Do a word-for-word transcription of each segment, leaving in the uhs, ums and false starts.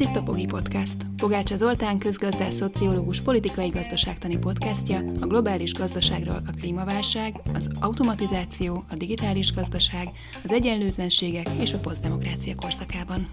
itt a Pogi Podcast. Pogácsa Zoltán közgazdász, szociológus, politikai gazdaságtani podcastja a globális gazdaságról, a klímaválság, az automatizáció, a digitális gazdaság, az egyenlőtlenségek és a posztdemokrácia korszakában.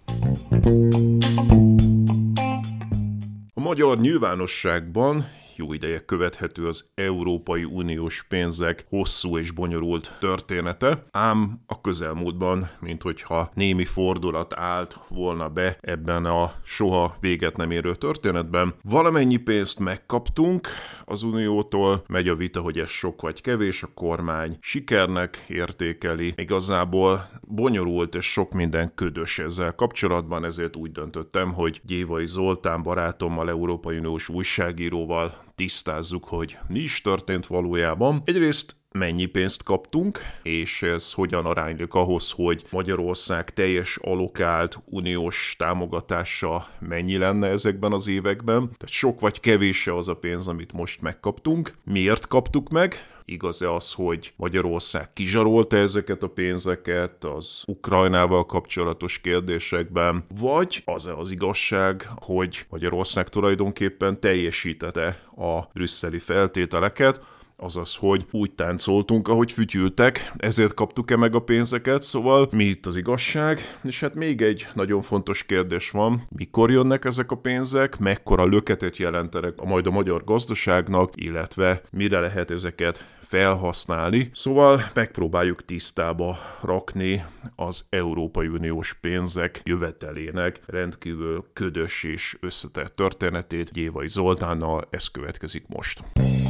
A magyar nyilvánosságban jó ideje követhető az Európai Uniós pénzek hosszú és bonyolult története, ám a közelmúltban, minthogyha némi fordulat állt volna be ebben a soha véget nem érő történetben. Valamennyi pénzt megkaptunk az Uniótól, megy a vita, hogy ez sok vagy kevés, a kormány sikernek értékeli. Igazából bonyolult és sok minden ködös ezzel kapcsolatban, ezért úgy döntöttem, hogy Gyévai Zoltán barátommal, Európai Uniós újságíróval tisztázzuk, hogy mi is történt valójában. Egyrészt mennyi pénzt kaptunk, és ez hogyan aránylik ahhoz, hogy Magyarország teljes allokált uniós támogatása mennyi lenne ezekben az években. Tehát sok vagy kevés az a pénz, amit most megkaptunk. Miért kaptuk meg? Igaz-e az, hogy Magyarország kizsarolta ezeket a pénzeket az Ukrajnával kapcsolatos kérdésekben, vagy az-e az igazság, hogy Magyarország tulajdonképpen teljesítette a brüsszeli feltételeket, azaz, hogy úgy táncoltunk, ahogy fütyültek, ezért kaptuk-e meg a pénzeket, szóval mi itt az igazság? És hát még egy nagyon fontos kérdés van, mikor jönnek ezek a pénzek, mekkora löketet jelentenek a majd a magyar gazdaságnak, illetve mire lehet ezeket felhasználni. Szóval megpróbáljuk tisztába rakni az Európai Uniós pénzek jövetelének rendkívül ködös és összetett történetét Gyévai Zoltánnal, ez következik most.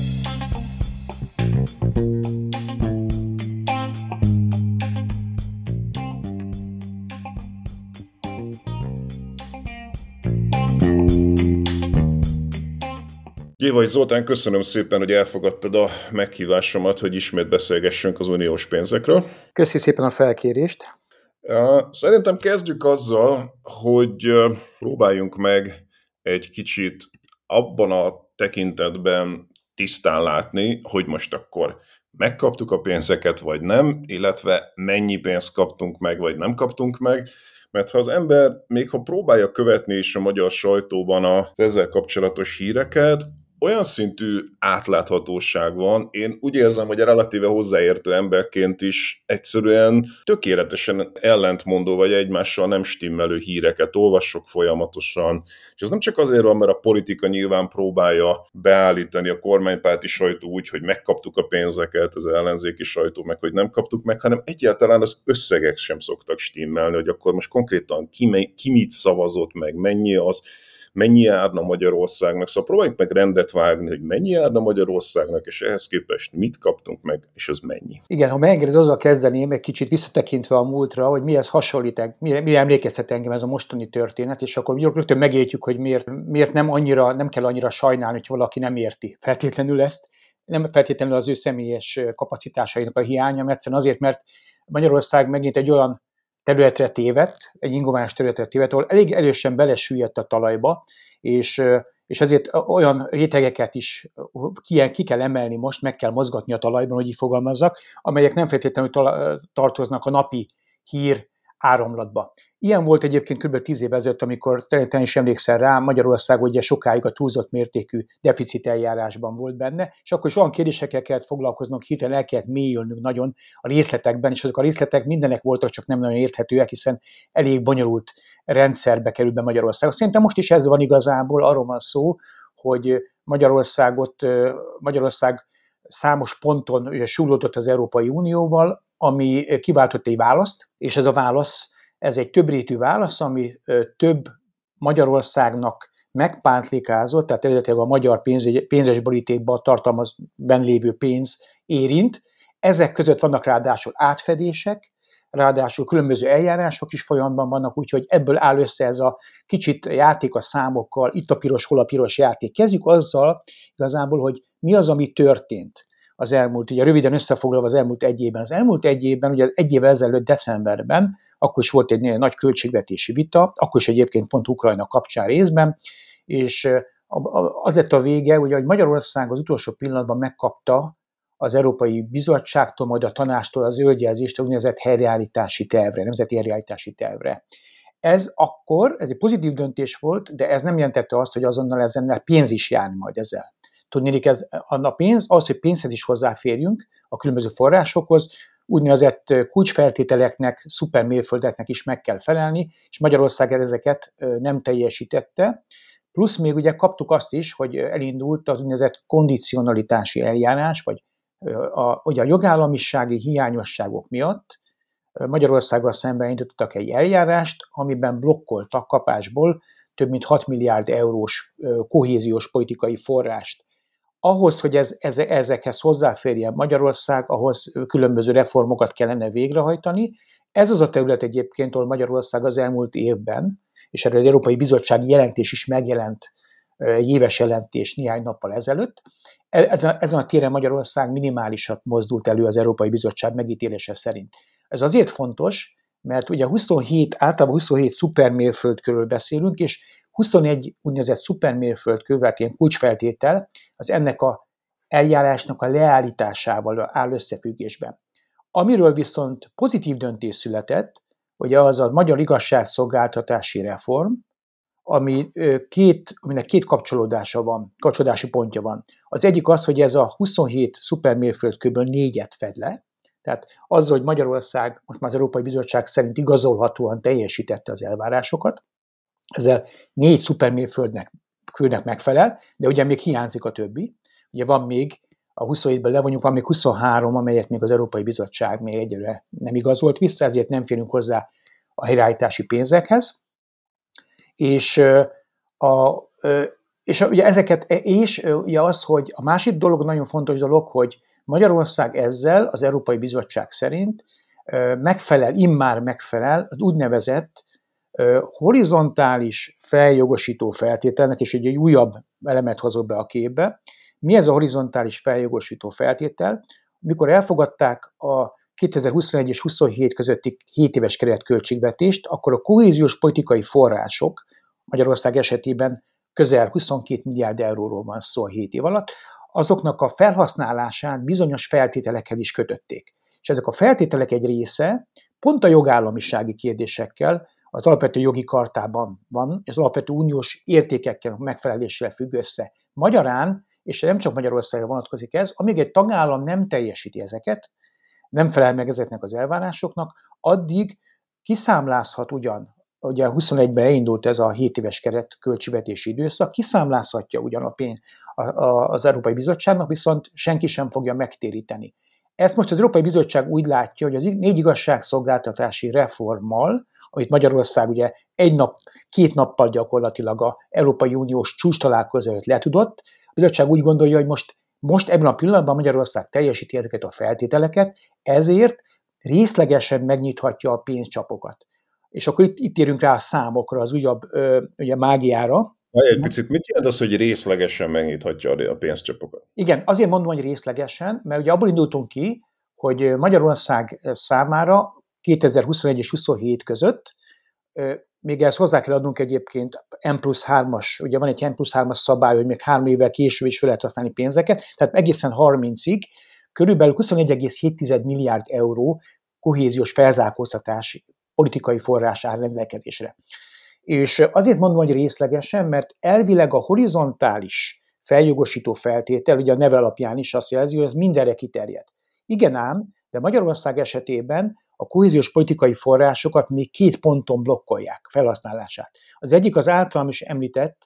Gyévai Zoltán, köszönöm szépen, hogy elfogadtad a meghívásomat, hogy ismét beszélgessünk az uniós pénzekről. Köszi szépen a felkérést. Szerintem kezdjük azzal, hogy próbáljunk meg egy kicsit abban a tekintetben tisztán látni, hogy most akkor megkaptuk a pénzeket, vagy nem, illetve mennyi pénzt kaptunk meg, vagy nem kaptunk meg, mert ha az ember, még ha próbálja követni is a magyar sajtóban az ezzel kapcsolatos híreket, olyan szintű átláthatóság van, én úgy érzem, hogy a relatíve hozzáértő emberként is egyszerűen tökéletesen ellentmondó vagy egymással nem stimmelő híreket olvasok folyamatosan, és ez nem csak azért van, mert a politika nyilván próbálja beállítani a kormánypárti sajtó úgy, hogy megkaptuk a pénzeket, az ellenzéki sajtó meg, hogy nem kaptuk meg, hanem egyáltalán az összegek sem szoktak stimmelni, hogy akkor most konkrétan ki, ki mit szavazott meg, mennyi az, mennyi járna Magyarországnak, szóval próbáljuk meg rendet vágni, hogy mennyi járna Magyarországnak, és ehhez képest mit kaptunk meg, és az mennyi. Igen, ha megengeded, azzal kezdeném, egy kicsit visszatekintve a múltra, hogy mihez hasonlít, mire, mire emlékeztet engem ez a mostani történet, és akkor rögtön megértjük, hogy miért, miért nem, annyira, nem kell annyira sajnálni, hogy valaki nem érti feltétlenül ezt, nem feltétlenül az ő személyes kapacitásainak a hiánya, mert egyszerűen azért, mert Magyarország megint egy olyan területre tévedt, egy ingoványos területre tévedt, ahol elég erősen belesüllyedt a talajba, és, és ezért olyan rétegeket is ki, ki kell emelni most, meg kell mozgatni a talajban, hogy így fogalmazzak, amelyek nem feltétlenül tartoznak a napi hír áramlatba. Ilyen volt egyébként kb. tíz év ezelőtt, amikor te is emlékszel rá, Magyarország ugye sokáig a túlzott mértékű deficit eljárásban volt benne, és akkor is olyan kérdésekkel kellett foglalkoznunk, hirtelen el kellett mélyülnünk nagyon a részletekben, és azok a részletek mindenek voltak, csak nem nagyon érthetőek, hiszen elég bonyolult rendszerbe kerül be Magyarország. Szerintem most is ez van igazából, arról van szó, hogy Magyarországot, Magyarország számos ponton súlódott az Európai Unióval, ami kiváltott egy választ, és ez a válasz, ez egy többrétű válasz, ami több Magyarországnak megpántlikázott, tehát eredetileg a magyar pénz, pénzes borítékban tartalmaz benne lévő pénz érint. Ezek között vannak ráadásul átfedések, ráadásul különböző eljárások is folyamatban vannak, úgyhogy ebből áll össze ez a kicsit játék a számokkal, itt a piros, hol a piros játék. Kezdjük azzal igazából, hogy mi az, ami történt az elmúlt, ugye röviden összefoglalva az elmúlt egy évben. Az elmúlt egy évben, ugye az egy évvel ezelőtt decemberben, akkor is volt egy nagy költségvetési vita, akkor is egyébként pont Ukrajna kapcsán részben, és az lett a vége, ugye, hogy Magyarország az utolsó pillanatban megkapta az Európai Bizottságtól, majd a tanácstól az zöldjelzést a úgynevezett helyreállítási tervre, nemzeti helyreállítási tervre. Ez akkor, ez egy pozitív döntés volt, de ez nem jelentette azt, hogy azonnal ezennel pénz is járni majd ezzel. Tudnélik, ez a pénz, az, hogy pénzhez is hozzáférjünk a különböző forrásokhoz, úgynevezett kulcsfeltételeknek, szupermérföldeknek is meg kell felelni, és Magyarország ezeket nem teljesítette. Plusz még ugye kaptuk azt is, hogy elindult az úgynevezett kondicionalitási eljárás, vagy a, ugye a jogállamisági hiányosságok miatt Magyarországgal szemben indítottak egy eljárást, amiben blokkoltak kapásból több mint hat milliárd eurós kohéziós politikai forrást. Ahhoz, hogy ez, ez, ezekhez hozzáférjen Magyarország, ahhoz különböző reformokat kellene végrehajtani. Ez az a terület egyébként, ahol Magyarország az elmúlt évben, és erről az Európai Bizottsági jelentés is megjelent, éves jelentés néhány nappal ezelőtt, ezen, ezen a téren Magyarország minimálisat mozdult elő az Európai Bizottság megítélése szerint. Ez azért fontos, mert ugye huszonhét, általában huszonhét szupermérföldkörről beszélünk, és huszonegy úgynevezett szupermérföldkő, tehát ilyen kulcsfeltétel, az ennek a eljárásnak a leállításával áll összefüggésben. Amiről viszont pozitív döntés született, ugye az a magyar igazságszolgáltatási reform, ami két, aminek két kapcsolódása van, kapcsolódási pontja van. Az egyik az, hogy ez a huszonhét szupermérföldkőből négyet fed le, tehát az, hogy Magyarország most már az Európai Bizottság szerint igazolhatóan teljesítette az elvárásokat, ezzel négy szupermérföldnek főnek megfelel, de ugye még hiányzik a többi. Ugye van még, a huszonhétből levonjuk, van még huszonhárom, amelyet még az Európai Bizottság még egyre nem igazolt vissza, ezért nem férünk hozzá a helyreállítási pénzekhez. És, a, és ugye ezeket, és ugye az, hogy a másik dolog, nagyon fontos dolog, hogy Magyarország ezzel az Európai Bizottság szerint megfelel, immár megfelel az úgynevezett horizontális feljogosító feltételnek, és egy újabb elemet hozok be a képbe. Mi ez a horizontális feljogosító feltétel? Mikor elfogadták a kétezer-huszonegy és huszonhét közötti hét éves keretköltségvetést, akkor a kohéziós politikai források Magyarország esetében közel huszonkét milliárd euróról van szó a hét év alatt, azoknak a felhasználását bizonyos feltételekhez is kötötték. És ezek a feltételek egy része pont a jogállamisági kérdésekkel, az alapvető jogi kartában van, az alapvető uniós értékekkel megfelelésével függ össze. Magyarán, és nem csak Magyarországra vonatkozik ez, amíg egy tagállam nem teljesíti ezeket, nem felel meg ezeknek az elvárásoknak, addig kiszámlázhat ugyan, ugye huszonegyben elindult ez a hét éves keret költségvetési időszak, kiszámlázhatja ugyan a pénz az Európai Bizottságnak, viszont senki sem fogja megtéríteni. Ezt most az Európai Bizottság úgy látja, hogy az négy igazságszolgáltatási reformmal, amit Magyarország ugye egy nap, két nappal gyakorlatilag az Európai Uniós csúcstalálkozó előtt letudott, a bizottság úgy gondolja, hogy most, most ebben a pillanatban Magyarország teljesíti ezeket a feltételeket, ezért részlegesen megnyithatja a pénzcsapokat. És akkor itt, itt érünk rá a számokra, az újabb ö, ugye mágiára. Egy picit, mit jelent az, hogy részlegesen megnyithatja a pénzcsapokat? Igen, azért mondom, hogy részlegesen, mert ugye abból indultunk ki, hogy Magyarország számára kétezer-huszonegy és huszonhét között, még ezt hozzá kell adnunk egyébként N plusz hármas, ugye van egy N plusz hármas szabály, hogy még három évvel később is fel lehet használni pénzeket, tehát egészen harmincig körülbelül huszonegy egész hét milliárd euró kohéziós felzárkóztatási politikai forrás áll rendelkezésre. És azért mondom, hogy részlegesen, mert elvileg a horizontális feljogosító feltétel, ugye a neve alapján is azt jelzi, hogy ez mindenre kiterjed. Igen ám, de Magyarország esetében a kohéziós politikai forrásokat még két ponton blokkolják felhasználását. Az egyik az általam is említett,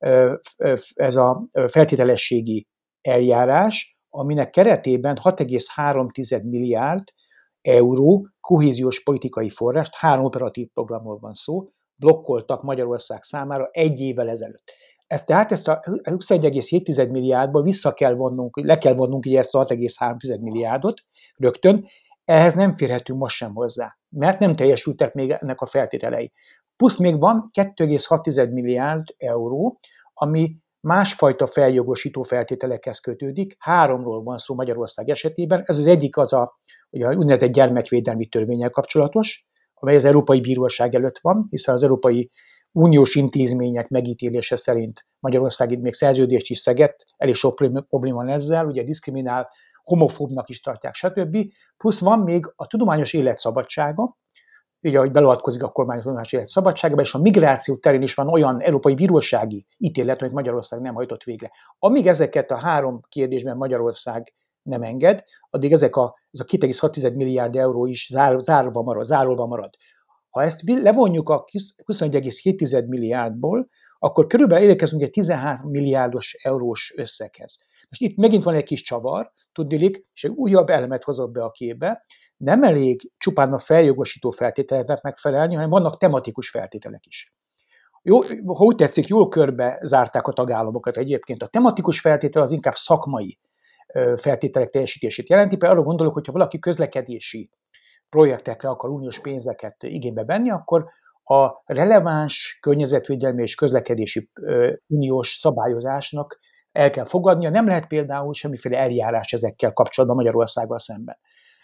ez a feltételességi eljárás, aminek keretében hat egész három milliárd euró kohéziós politikai forrást, három operatív programról van szó, blokkoltak Magyarország számára egy évvel ezelőtt. Ezt, tehát ezt a huszonegy egész hét milliárdból vissza kell vonnunk, le kell vonnunk ezt a hat egész három milliárdot rögtön, ehhez nem férhetünk most sem hozzá, mert nem teljesültek még ennek a feltételei. Plusz még van két egész hat milliárd euró, ami másfajta feljogosító feltételekhez kötődik, háromról van szó Magyarország esetében, ez az egyik az a, ugye, úgynevezett gyermekvédelmi törvénnyel kapcsolatos, amely az Európai Bíróság előtt van, hiszen az Európai Uniós intézmények megítélése szerint Magyarország itt még szerződést is szegett, elég sok probléma van ezzel, ugye diszkriminál, homofóbnak is tartják, stb. Plusz van még a tudományos élet szabadsága, ugye, hogy beavatkozik a kormányzás élet szabadságába, és a migráció terén is van olyan európai bírósági ítélet, amit Magyarország nem hajtott végre. Amíg ezeket a három kérdésben Magyarország nem enged, addig ezek a, ez a két egész hat milliárd euró is zár, zárva marad, zárolva marad. Ha ezt levonjuk a huszonegy egész hét milliárdból, akkor körülbelül érkezünk egy tizenhárom milliárdos eurós összeghez. Most itt megint van egy kis csavar, tudniillik, és egy újabb elemet hozott be a képbe. Nem elég csupán a feljogosító feltételeknek megfelelni, hanem vannak tematikus feltételek is. Jó, ha úgy tetszik, jól körbe zárták a tagállamokat egyébként. A tematikus feltétel az inkább szakmai feltételek teljesítését jelenti. Például arra gondolok, hogyha valaki közlekedési projektekre akar uniós pénzeket igénybe venni, akkor a releváns környezetvédelmi és közlekedési uniós szabályozásnak el kell fogadnia. Nem lehet például semmiféle eljárás ezekkel kapcsolatban Magyarországgal szemben.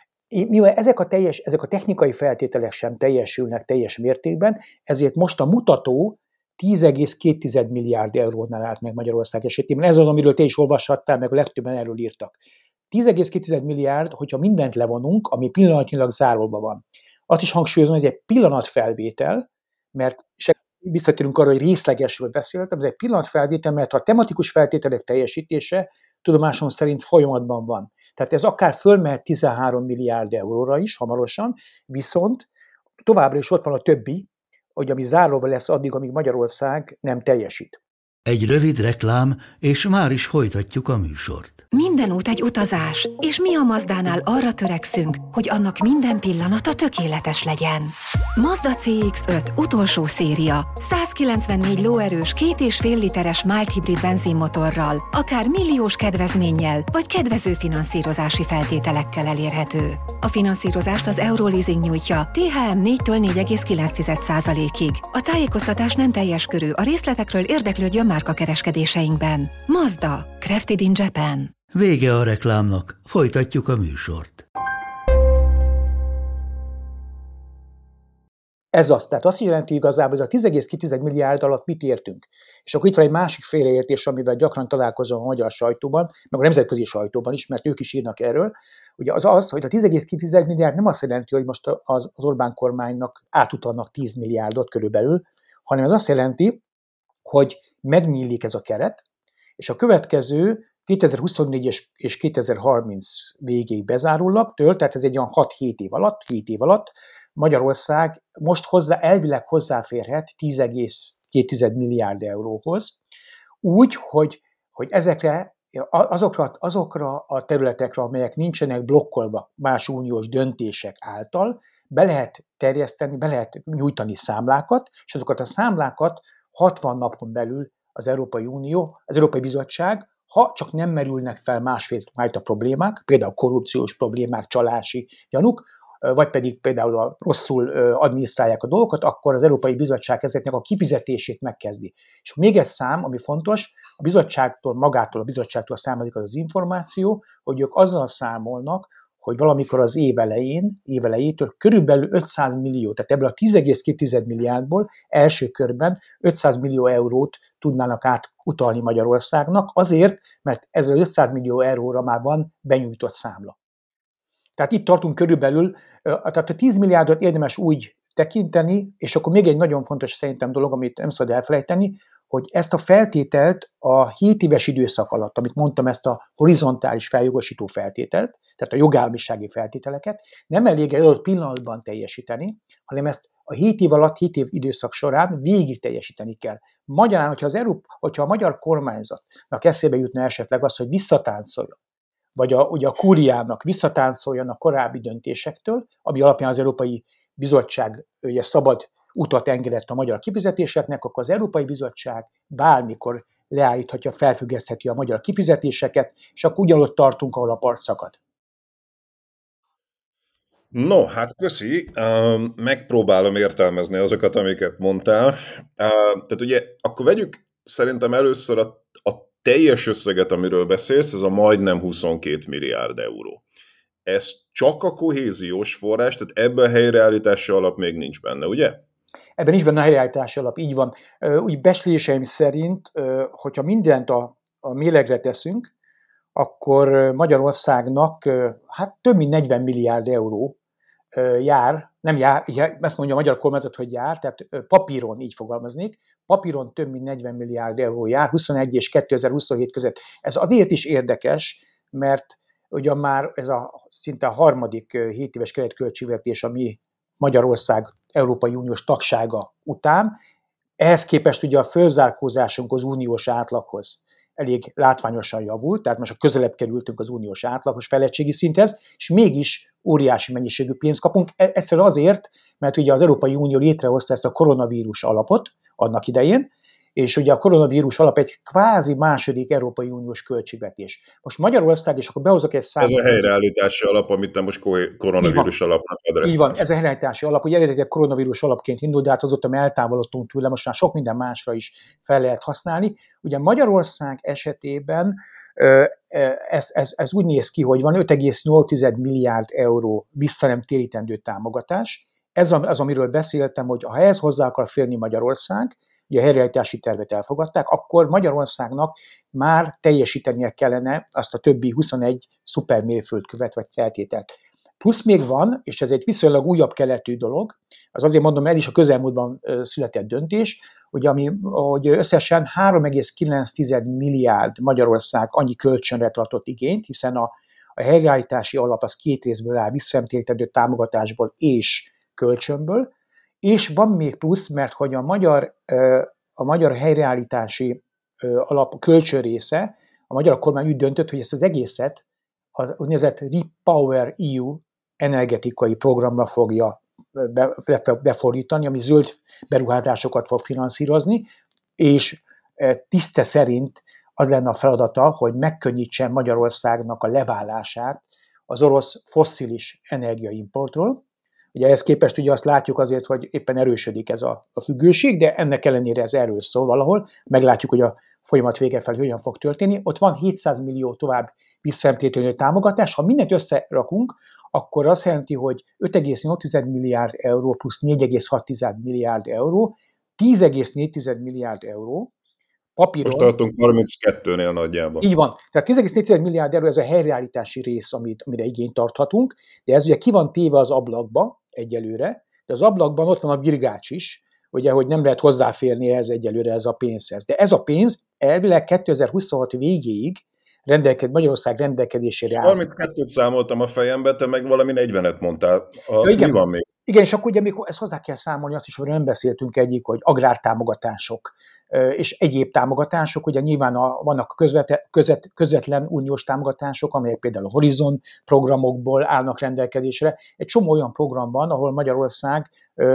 Mivel ezek a, teljes, ezek a technikai feltételek sem teljesülnek teljes mértékben, ezért most a mutató tíz egész két milliárd eurónál állt meg Magyarország esetében. Ez az, amiről te is olvashattál, meg a legtöbben erről írtak. tíz egész két milliárd, hogyha mindent levonunk, ami pillanatnyilag zárolva van. Azt is hangsúlyozom, hogy ez egy pillanatfelvétel, mert visszatérünk arra, hogy részlegesről beszéltem, ez egy pillanatfelvétel, mert a tematikus feltételek teljesítése tudomásom szerint folyamatban van. Tehát ez akár fölmehet tizenhárom milliárd euróra is hamarosan, viszont továbbra is ott van a többi, hogy ami zárolva lesz addig, amíg Magyarország nem teljesít. Egy rövid reklám, és már is folytatjuk a műsort. Minden út egy utazás, és mi a Mazdánál arra törekszünk, hogy annak minden pillanata tökéletes legyen. Mazda cé iksz öt utolsó széria, százkilencvennégy lóerős, két és fél literes mild hibrid benzinmotorral, akár milliós kedvezménnyel, vagy kedvező finanszírozási feltételekkel elérhető. A finanszírozást az Euroleasing nyújtja té há em négytől négy egész kilenc százalékig. A tájékoztatás nem teljes körű, a részletekről érdeklődjön márkakereskedéseinkben. Mazda, crafted in Japan. Vége a reklámnak, folytatjuk a műsort. Ez az, tehát azt jelenti igazából, hogy a tíz egész két milliárd alatt mit értünk. És akkor itt van egy másik félreértés, amivel gyakran találkozom a magyar sajtóban, meg a nemzetközi sajtóban is, mert ők is írnak erről. Ugye az az, hogy a tíz egész két milliárd nem azt jelenti, hogy most az, az Orbán kormánynak átutalnak tíz milliárdot körülbelül, hanem ez azt jelenti, hogy megnyílik ez a keret, és a következő kétezer-huszonnégy és kétezer-harminc végéig bezárólag től, tehát ez egy olyan hat-hét év alatt, hét év alatt Magyarország most hozzá, elvileg hozzáférhet tíz egész két milliárd euróhoz, úgy, hogy, hogy ezekre, azokra, azokra a területekre, amelyek nincsenek blokkolva más uniós döntések által, be lehet terjeszteni, be lehet nyújtani számlákat, és azokat a számlákat hatvan napon belül az Európai Unió, az Európai Bizottság, ha csak nem merülnek fel másfajta problémák, például korrupciós problémák, csalási gyanúk, vagy pedig például a rosszul adminisztrálják a dolgokat, akkor az Európai Bizottság ezeknek a kifizetését megkezdi. És még egy szám, ami fontos, a bizottságtól, magától a bizottságtól származik az az információ, hogy ők azzal számolnak, hogy valamikor az év elején, év elejétől körülbelül ötszáz millió, tehát ebből a tíz egész két milliárdból első körben ötszáz millió eurót tudnának átutalni Magyarországnak, azért, mert ez az ötszáz millió euróra már van benyújtott számla. Tehát itt tartunk körülbelül, tehát a tíz milliárdot érdemes úgy tekinteni, és akkor még egy nagyon fontos szerintem dolog, amit nem szabad elfelejteni, hogy ezt a feltételt a hét éves időszak alatt, amit mondtam, ezt a horizontális feljogosító feltételt, tehát a jogállamisági feltételeket, nem elég egy adott pillanatban teljesíteni, hanem ezt a hét év alatt, hét év időszak során végig teljesíteni kell. Magyarán, hogyha, az Európa, hogyha a magyar kormányzatnak eszébe jutna esetleg az, hogy visszatáncoljon, vagy a, ugye a kúriának visszatáncoljon a korábbi döntésektől, ami alapján az Európai Bizottság ugye szabad utat engedett a magyar kifizetéseknek, akkor az Európai Bizottság bármikor leállíthatja, felfüggesztheti a magyar kifizetéseket, és akkor ugyanott tartunk, ahol a part szakad. No, hát köszi. Uh, megpróbálom értelmezni azokat, amiket mondtál. Uh, tehát ugye, akkor vegyük szerintem először a, a teljes összeget, amiről beszélsz, ez a majdnem huszonkét milliárd euró. Ez csak a kohéziós forrás, tehát ebben a helyreállítási alap még nincs benne, ugye? Ebben is benne a helyreállítási alap, így van. Úgy becsléseim szerint, hogyha mindent a, a mélegre teszünk, akkor Magyarországnak hát több mint negyven milliárd euró jár, nem jár, ezt mondja a magyar kormányzat, hogy jár, tehát papíron így fogalmaznék, papíron több mint negyven milliárd euró jár, huszonegy és kétezer-huszonhét között. Ez azért is érdekes, mert ugyan már ez a szinte a harmadik hét éves keretköltségvetés, ami Magyarország Európai Uniós tagsága után, ehhez képest ugye a fölzárkózásunk az uniós átlaghoz elég látványosan javult, tehát most a közelebb kerültünk az uniós átlagos fejlettségi szinthez, és mégis óriási mennyiségű pénzt kapunk. Egyszerűen azért, mert ugye az Európai Unió létrehozta ezt a koronavírus alapot annak idején, és ugye a koronavírus alap egy kvázi második Európai Uniós költségvetés. Most Magyarország, és akkor behozok egy számot. Ez a helyreállítási alap, amit te most koronavírus alapnak adresszálsz. Így van, ez a helyreállítási alap, ugye eredetileg koronavírus alapként indult, de hát azóta mi eltávolodtunk tőle, most már sok minden másra is fel lehet használni. Ugye Magyarország esetében ez, ez, ez úgy néz ki, hogy van öt egész nyolc milliárd euró vissza nem térítendő támogatás. Ez az, amiről beszéltem, hogy ha ehhez hozzá akar férni Magyarország, ugye a helyreállítási tervet elfogadták, akkor Magyarországnak már teljesítenie kellene azt a többi huszonegy szupermérföldkövet vagy feltételt. Plusz még van, és ez egy viszonylag újabb keletű dolog, az azért mondom, ez is a közelmúltban született döntés, hogy, ami, hogy összesen három egész kilenc milliárd Magyarország annyi kölcsönre tartott igényt, hiszen a, a helyreállítási alap az két részből áll, visszanemtérítendő támogatásból és kölcsönből, és van még plusz, mert hogy a magyar, a magyar helyreállítási alap kölcsön része, a magyar kormány úgy döntött, hogy ezt az egészet az úgynevezett REPower é u energetikai programra fogja befordítani, ami zöld beruházásokat fog finanszírozni, és tiszte szerint az lenne a feladata, hogy megkönnyítsen Magyarországnak a leválását az orosz fosszilis energiaimportról. Ugye ehhez képest ugye azt látjuk azért, hogy éppen erősödik ez a, a függőség, de ennek ellenére ez erről szól valahol. Meglátjuk, hogy a folyamat vége felé hogyan fog történni. Ott van hétszáz millió tovább visszanemtérítendő támogatás. Ha mindent összerakunk, akkor azt jelenti, hogy öt egész nyolc milliárd euró plusz négy egész hat milliárd euró, tíz egész négy milliárd euró papíron. Most tartunk harminckettőnél nagyjából. Így van. Tehát tíz egész négy milliárd euró ez a helyreállítási rész, amit, amire igényt tarthatunk, de ez ugye ki van téve az ablakba egyelőre, de az ablakban ott van a virgács is, ugye, hogy nem lehet hozzáférni ehhez egyelőre ez a pénzhez. De ez a pénz elvileg kétezer-huszonhat végéig rendelked, Magyarország rendelkezésére áll. harminckettőt számoltam a fejembe, te meg valami negyvenet mondtál. A, igen, mi van még? Igen, és akkor ugye még ezt hozzá kell számolni, azt is, hogy nem beszéltünk egyik, hogy agrártámogatások és egyéb támogatások, ugye nyilván a, vannak közvet, közvet, közvetlen uniós támogatások, amelyek például a Horizon programokból állnak rendelkezésre. Egy csomó olyan program van, ahol Magyarország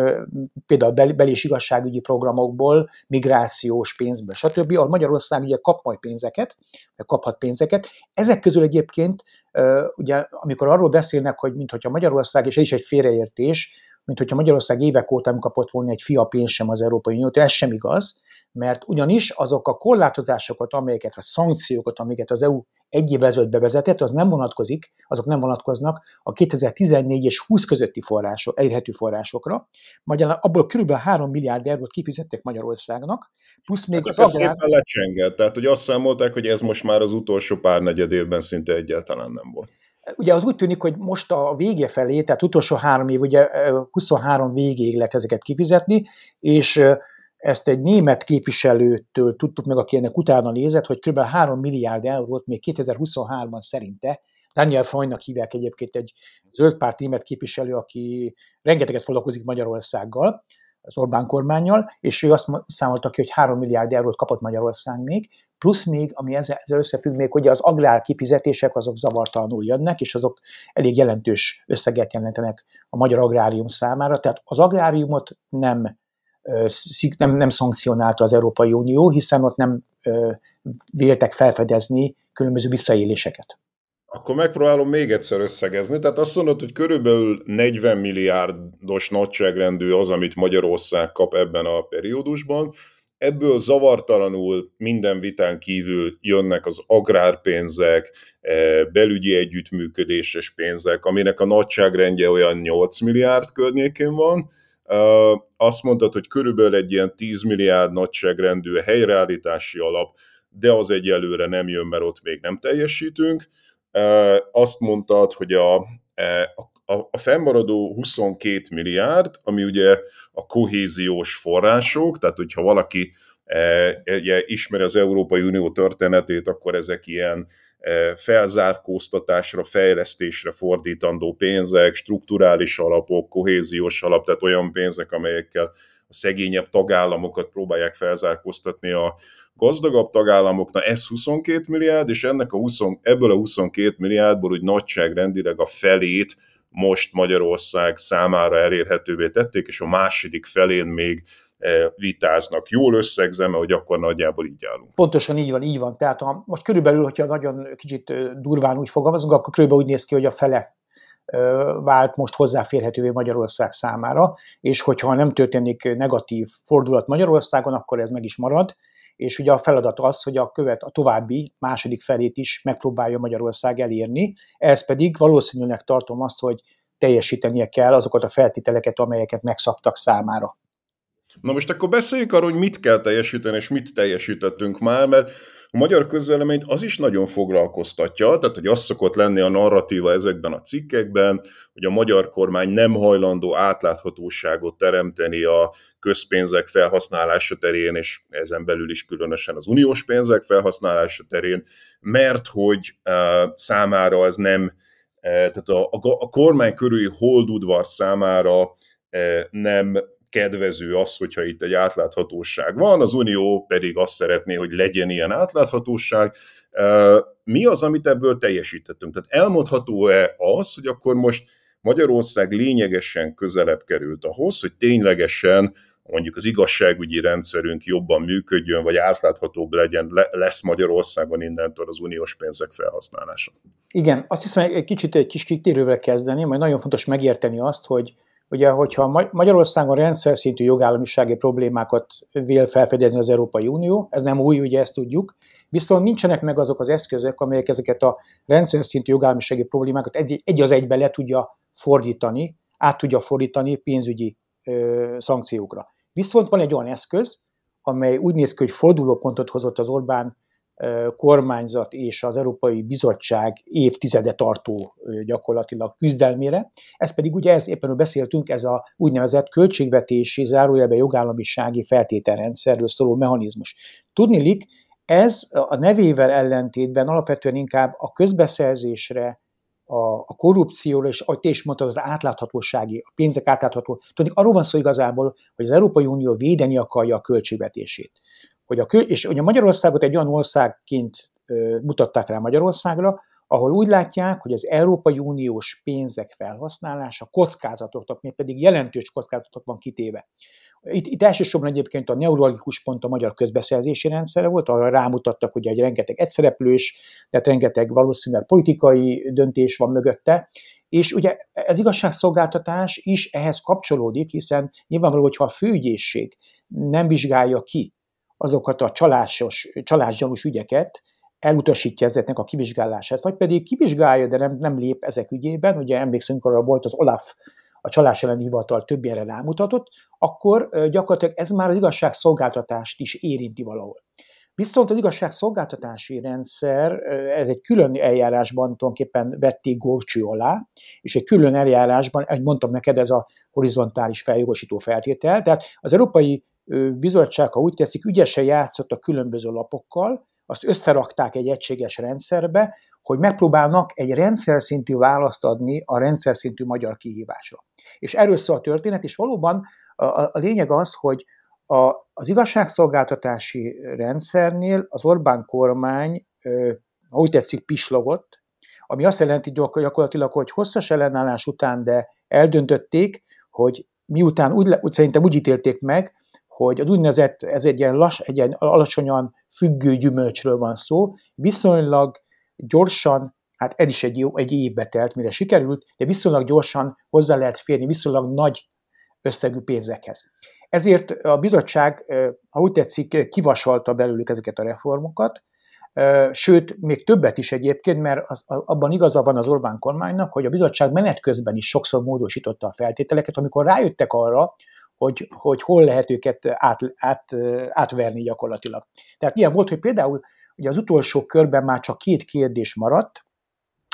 például bel- bel- és igazságügyi programokból, migrációs pénzből, stb., ahol Magyarország ugye kap majd pénzeket, vagy kaphat pénzeket. Ezek közül egyébként, ugye, amikor arról beszélnek, hogy minthogyha Magyarország, és ez is egy félreértés, mint hogyha Magyarország évek óta nem kapott volna egy fia pénzt sem az Európai Uniótól, ez sem igaz, mert ugyanis azok a korlátozásokat, amelyeket, vagy szankciókat, amiket az é u egy évvel ezelőtt bevezetett, az nem vonatkozik, azok nem vonatkoznak a kétezer-tizennégy és húsz közötti források, elérhető forrásokra. Magyarán abból kb. három milliárd eurót kifizettek Magyarországnak, plusz még hát az agrár... szépen lecsengett, tehát hogy azt számolták, hogy ez most már az utolsó pár negyed évben szinte egyáltalán nem volt. Ugye az úgy tűnik, hogy most a vége felé, tehát utolsó három év, ugye huszonhárom végéig lehet ezeket kifizetni, és ezt egy német képviselőtől tudtuk meg, aki ennek utána nézett, hogy kb. három milliárd eurót még kétezer-huszonháromban szerinte, Daniel Freundnak hívják egyébként, egy zöldpárt német képviselő, aki rengeteget foglalkozik Magyarországgal, az Orbán kormánnyal, és ő azt számolta ki, hogy három milliárd eurót kapott Magyarország még, plusz még, ami ezzel, ezzel összefügg még, hogy az agrár kifizetések azok zavartalanul jönnek, és azok elég jelentős összeget jelentenek a magyar agrárium számára, tehát az agráriumot nem, nem, nem szankcionálta az Európai Unió, hiszen ott nem véltek felfedezni különböző visszaéléseket. Akkor megpróbálom még egyszer összegezni. Tehát azt mondod, hogy körülbelül negyven milliárdos nagyságrendű az, amit Magyarország kap ebben a periódusban. Ebből zavartalanul minden vitán kívül jönnek az agrárpénzek, belügyi együttműködéses pénzek, aminek a nagyságrendje olyan nyolc milliárd környékén van. Azt mondtad, hogy körülbelül egy ilyen tíz milliárd nagyságrendű helyreállítási alap, de az egyelőre nem jön, mert ott még nem teljesítünk. Azt mondtad, hogy a, a, a fennmaradó huszonkét milliárd, ami ugye a kohéziós források, tehát hogyha valaki e, ugye, ismeri az Európai Unió történetét, akkor ezek ilyen e, felzárkóztatásra, fejlesztésre fordítandó pénzek, strukturális alapok, kohéziós alap, tehát olyan pénzek, amelyekkel a szegényebb tagállamokat próbálják felzárkóztatni a gazdagabb tagállamoknak, ez huszonkét milliárd, és ennek a húsz, ebből a huszonkét milliárdból úgy nagyságrendileg a felét most Magyarország számára elérhetővé tették, és a második felén még vitáznak. Jól összegzem, hogy akkor nagyjából így állunk. Pontosan így van, így van. Tehát ha most körülbelül, hogyha nagyon kicsit durván úgy fogalmazunk, akkor körülbelül úgy néz ki, hogy a fele vált most hozzáférhetővé Magyarország számára, és hogyha nem történik negatív fordulat Magyarországon, akkor ez meg is marad, és ugye a feladat az, hogy a követ, a további második felét is megpróbálja Magyarország elérni, ez pedig valószínűleg tartom azt, hogy teljesítenie kell azokat a feltételeket, amelyeket megszabtak számára. Na most akkor beszéljük arról, hogy mit kell teljesíteni, és mit teljesítettünk már, mert a magyar közvéleményt az is nagyon foglalkoztatja, tehát hogy az szokott lenni a narratíva ezekben a cikkekben, hogy a magyar kormány nem hajlandó átláthatóságot teremteni a közpénzek felhasználása terén, és ezen belül is különösen az uniós pénzek felhasználása terén, mert hogy uh, számára ez nem, uh, tehát a, a, a kormány körüli holdudvar számára uh, nem kedvező az, hogyha itt egy átláthatóság van, az Unió pedig azt szeretné, hogy legyen ilyen átláthatóság. Mi az, amit ebből teljesítettünk? Tehát elmondható-e az, hogy akkor most Magyarország lényegesen közelebb került ahhoz, hogy ténylegesen mondjuk az igazságügyi rendszerünk jobban működjön, vagy átláthatóbb legyen, lesz Magyarországon innentől az uniós pénzek felhasználása? Igen, azt hiszem, egy kicsit egy kis kitérővel kezdeni, majd nagyon fontos megérteni azt, hogy ugye, hogyha Magyarországon rendszer szintű jogállamisági problémákat vél felfedezni az Európai Unió, ez nem új, ugye ezt tudjuk, viszont nincsenek meg azok az eszközök, amelyek ezeket a rendszer szintű jogállamisági problémákat egy, egy az egybe le tudja fordítani, át tudja fordítani pénzügyi ö, szankciókra. Viszont van egy olyan eszköz, amely úgy néz ki, hogy fordulópontot hozott az Orbán kormányzat és az Európai Bizottság évtizede tartó gyakorlatilag küzdelmére. Ez pedig ugye, ez éppen beszéltünk, ez a úgynevezett költségvetési zárójelben jogállamisági feltételrendszerről szóló mechanizmus. Tudniillik, ez a nevével ellentétben alapvetően inkább a közbeszerzésre, a, a korrupcióra, és ahogy te is mondtad, az átláthatósági, a pénzek átlátható. Tudni, arról van szó igazából, hogy az Európai Unió védeni akarja a költségvetését. Hogy a, és ugye Magyarországot egy olyan országként ö, mutatták rá Magyarországra, ahol úgy látják, hogy az Európai Uniós pénzek felhasználása kockázatoknak, még pedig jelentős kockázatoknak van kitéve. Itt, itt elsősorban egyébként a neuralgikus pont a magyar közbeszerzési rendszerre volt, ahol rámutattak, hogy egy rengeteg egyszereplős, tehát rengeteg valószínűleg politikai döntés van mögötte, és ugye az igazságszolgáltatás is ehhez kapcsolódik, hiszen nyilvánvaló, hogyha a főügyészség nem vizsgálja ki azokat a csalásos, csalásgyanús ügyeket, elutasítja ezeknek a kivizsgálását, vagy pedig kivizsgálja, de nem, nem lép ezek ügyében, ugye emlékszünk, arra volt az OLAF, a csalás elleni hivatal több ilyenre rámutatott, akkor gyakorlatilag ez már az igazságszolgáltatást is érinti valahol. Viszont az igazságszolgáltatási rendszer, ez egy külön eljárásban tulajdonképpen vették górcső alá, és egy külön eljárásban, ahogy mondtam neked, ez a horizontális feljogosító feltétel, tehát az Európai Bizottság, ha úgy tetszik, ügyesen játszott a különböző lapokkal, azt összerakták egy egységes rendszerbe, hogy megpróbálnak egy rendszer szintű választ adni a rendszer szintű magyar kihívásra. És erről szól a történet, és valóban a, a lényeg az, hogy a, az igazságszolgáltatási rendszernél az Orbán kormány, ha úgy tetszik, pislogott, ami azt jelenti gyakorlatilag, hogy hosszas ellenállás után, de eldöntötték, hogy miután úgy, úgy szerintem úgy ítélték meg, hogy az úgynevezett, ez egy ilyen, lass, egy ilyen alacsonyan függő gyümölcsről van szó, viszonylag gyorsan, hát ez is egy, jó, egy évbe telt, mire sikerült, de viszonylag gyorsan hozzá lehet férni viszonylag nagy összegű pénzekhez. Ezért a bizottság, ha úgy tetszik, kivasalta belőlük ezeket a reformokat, sőt, még többet is egyébként, mert az, abban igaza van az Orbán kormánynak, hogy a bizottság menet közben is sokszor módosította a feltételeket, amikor rájöttek arra, hogy, hogy hol lehet őket át, át, átverni gyakorlatilag. Tehát ilyen volt, hogy például ugye az utolsó körben már csak két kérdés maradt,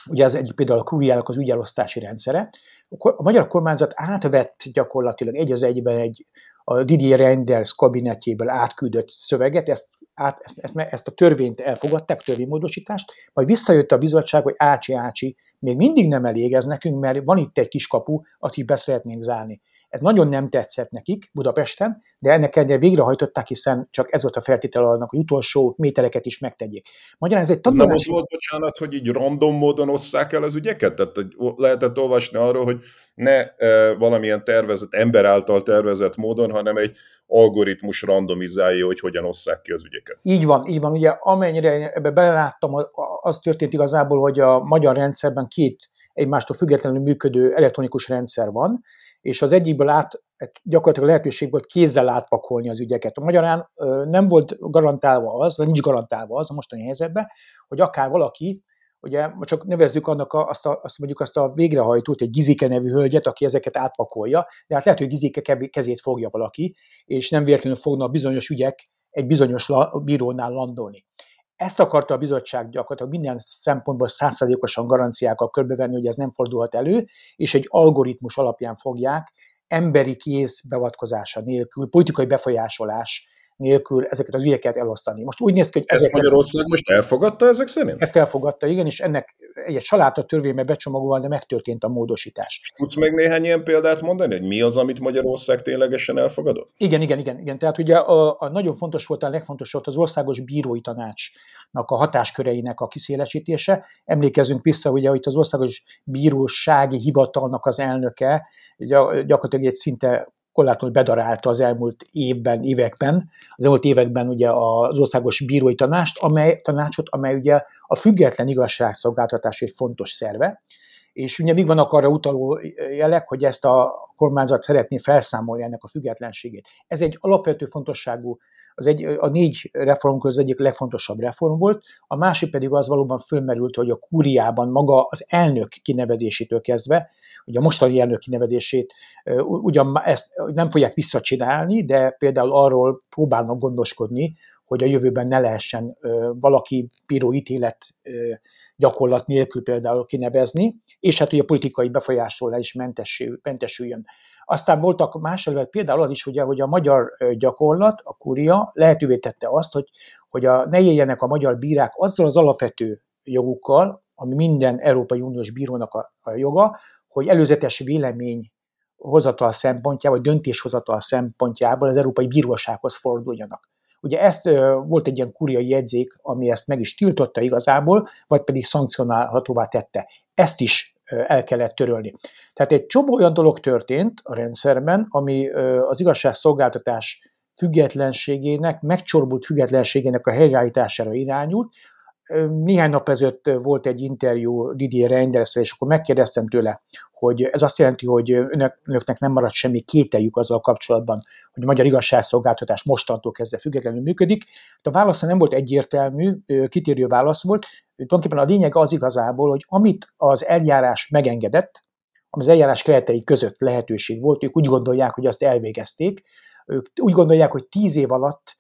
ugye az egyik például a Kúriának az ügyelosztási rendszere. A magyar kormányzat átvett gyakorlatilag egy az egyben egy a Didier Reynders kabinetjéből átküldött szöveget, ezt, át, ezt, ezt, ezt a törvényt elfogadták, törvénymódosítást, majd visszajött a bizottság, hogy ácsi, ácsi, még mindig nem elég ez nekünk, mert van itt egy kis kapu, azt is be szeretnénk zárni. Ez nagyon nem tetszett nekik Budapesten, de ennek ellenére végrehajtották, hiszen csak ez volt a feltétel annak, hogy utolsó métereket is megtegyék. Magyarán ez egy tanulási... Nem az volt, bocsánat, hogy így random módon osszák el az ügyeket? Tehát lehetett olvasni arról, hogy ne e, valamilyen tervezett, ember által tervezett módon, hanem egy algoritmus randomizálja, hogy hogyan osszák ki az ügyeket. Így van, így van. Ugye amennyire ebbe beleláttam, az történt igazából, hogy a magyar rendszerben két egymástól függetlenül működő elektronikus rendszer van, és az egyikből át, gyakorlatilag lehetőség volt kézzel átpakolni az ügyeket. A magyarán nem volt garantálva az, vagy nincs garantálva az a mostani helyzetben, hogy akár valaki, ugye csak nevezzük annak a, azt, a, azt mondjuk azt a végrehajtót, egy Gizike nevű hölgyet, aki ezeket átpakolja, de hát lehet, hogy Gizike kezét fogja valaki, és nem véletlenül fognak bizonyos ügyek egy bizonyos la, bírónál landolni. Ezt akarta a bizottság gyakorlatilag minden szempontból százszázalékosan garanciákkal körbevenni, hogy ez nem fordulhat elő, és egy algoritmus alapján fogják emberi kéz beavatkozása nélkül, politikai befolyásolás nélkül ezeket az ügyeket elosztani. Most úgy néz ki, hogy ezt Magyarország most elfogadta ezek szerint? Ezt elfogadta, igen, és ennek egy saláta törvénybe becsomagolva, de megtörtént a módosítás. Tudsz még néhány ilyen példát mondani, hogy mi az, amit Magyarország ténylegesen elfogadott? Igen, igen, igen, igen. Tehát ugye a, a nagyon fontos volt, a legfontosabb volt az Országos Bírói Tanácsnak a hatásköreinek a kiszélesítése. Emlékezzünk vissza, ugye, hogy az Országos Bírósági Hivatalnak az elnöke gyakorlatilag egy szinte korlátlanul bedarálta az elmúlt évben, években, az elmúlt években ugye az Országos Bírói Tanást, amely, tanácsot, amely ugye a független igazságszolgáltatás egy fontos szerve, és ugye még vannak arra utaló jelek, hogy ezt a kormányzat szeretné felszámolni ennek a függetlenségét. Ez egy alapvető fontosságú, az egy, a négy reform közül egyik legfontosabb reform volt, a másik pedig az valóban fölmerült, hogy a kúriában maga az elnök kinevezésétől kezdve, ugye a mostani elnök kinevezését ugyan ezt nem fogják visszacsinálni, de például arról próbálnak gondoskodni, hogy a jövőben ne lehessen valaki bíróítélet gyakorlat nélkül például kinevezni, és hát, hogy a politikai befolyásolás is mentesüljön. Aztán voltak más előtt például az is, ugye, hogy a magyar gyakorlat, a kúria lehetővé tette azt, hogy, hogy a, ne éljenek a magyar bírák azzal az alapvető jogukkal, ami minden Európai Uniós bírónak a, a joga, hogy előzetes vélemény hozatal szempontjából, vagy döntéshozatal szempontjából az Európai Bírósághoz forduljanak. Ugye ezt volt egy ilyen kúriai jegyzék, ami ezt meg is tiltotta igazából, vagy pedig szankcionálhatóvá tette. Ezt is el kellett törölni. Tehát egy csomó olyan dolog történt a rendszerben, ami az igazságszolgáltatás függetlenségének, megcsorbult függetlenségének a helyreállítására irányult. Néhány nap ezelőtt volt egy interjú Didier Reynders-szel, és akkor megkérdeztem tőle, hogy ez azt jelenti, hogy önök, önöknek nem maradt semmi kételjük azzal kapcsolatban, hogy a magyar igazságszolgáltatás mostantól kezdve függetlenül működik. De a válasza nem volt egyértelmű, kitérő válasz volt. Tulajdonképpen a lényeg az igazából, hogy amit az eljárás megengedett, ami az eljárás keretei között lehetőség volt, ők úgy gondolják, hogy azt elvégezték. Ők úgy gondolják, hogy tíz év alatt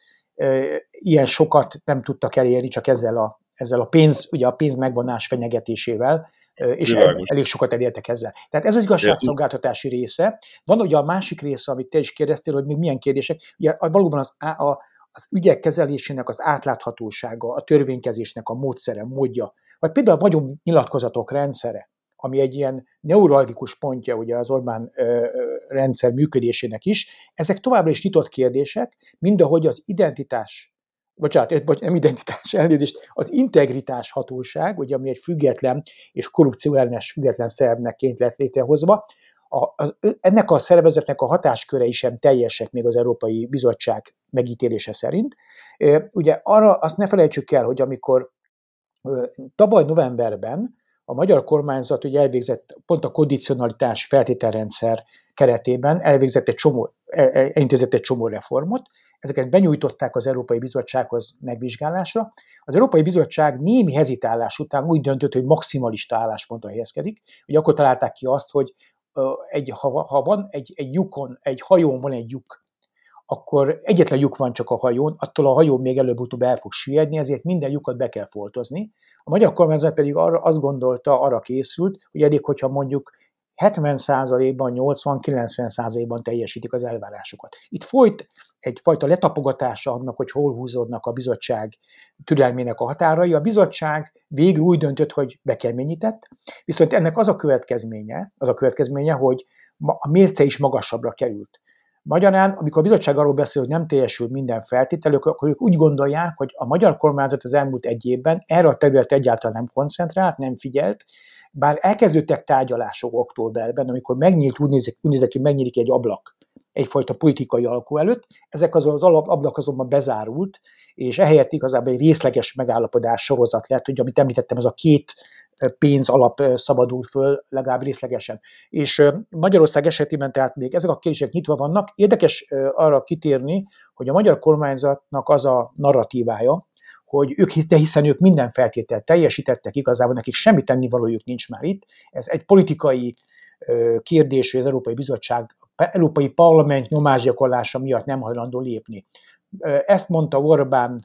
ilyen sokat nem tudtak elérni csak ezzel a, ezzel a pénz, ugye a pénz megvonás fenyegetésével, és el, elég sokat elértek ezzel. Tehát ez az igazságszolgáltatási része. Van ugye a másik része, amit te is kérdeztél, hogy még milyen kérdések. Ugye valóban az, a, az ügyek kezelésének az átláthatósága, a törvénykezésnek a módszere, módja, vagy például a vagyonnyilatkozatok rendszere, ami egy ilyen neuralgikus pontja ugye az Orbán ö, rendszer működésének is, ezek továbbra is nyitott kérdések, mindahogy az identitás, bocsánat, nem identitás, elnézést, az integritás hatóság, ugye, ami egy független és korrupcióellenes független szervneként lett létrehozva, a, az, ennek a szervezetnek a hatáskörei sem teljesek még az Európai Bizottság megítélése szerint. Ugye arra azt ne felejtsük el, hogy amikor tavaly novemberben a magyar kormányzat ugye elvégzett pont a kondicionalitás feltételrendszer keretében elvégzett egy csomó, elintézett egy csomó reformot, ezeket benyújtották az Európai Bizottsághoz megvizsgálásra. Az Európai Bizottság némi hezitálás után úgy döntött, hogy maximalista álláspontra helyezkedik, hogy akkor találták ki azt, hogy egy, ha, ha van egy, egy lyukon, egy hajón van egy lyuk, akkor egyetlen lyuk van csak a hajón, attól a hajó még előbb-utóbb el fog süllyedni, ezért minden lyukat be kell foltozni. A magyar kormányzat pedig arra, azt gondolta, arra készült, hogy eddig, hogyha mondjuk hetven százalékban, nyolcvan-kilencven százalékban teljesítik az elvárásokat. Itt folyt egyfajta letapogatása annak, hogy hol húzódnak a bizottság türelmének a határai. A bizottság végül úgy döntött, hogy bekeményített, viszont ennek az a következménye, az a következménye, hogy a mérce is magasabbra került. Magyarán, amikor a bizottság arról beszél, hogy nem teljesül minden feltétel, akkor ők úgy gondolják, hogy a magyar kormányzat az elmúlt egy évben erre a területre egyáltalán nem koncentrált, nem figyelt, bár elkezdődtek tárgyalások októberben, amikor megnyílt, úgy nézett, úgy nézett, hogy megnyílik egy ablak egyfajta politikai alkú előtt, ezek az, az ablak azonban bezárult, és ehelyett igazából egy részleges megállapodás sorozat lett, hogy amit említettem, ez a két pénz alap szabadul föl, legalább részlegesen. És Magyarország esetében tehát még ezek a kérdések nyitva vannak. Érdekes arra kitérni, hogy a magyar kormányzatnak az a narratívája, hogy ők, hiszen ők minden feltételt teljesítettek, igazából nekik semmi tennivalójuk nincs már itt. Ez egy politikai kérdés, hogy az Európai Bizottság, Európai Parlament nyomásgyakorlása miatt nem hajlandó lépni. Ezt mondta Orbán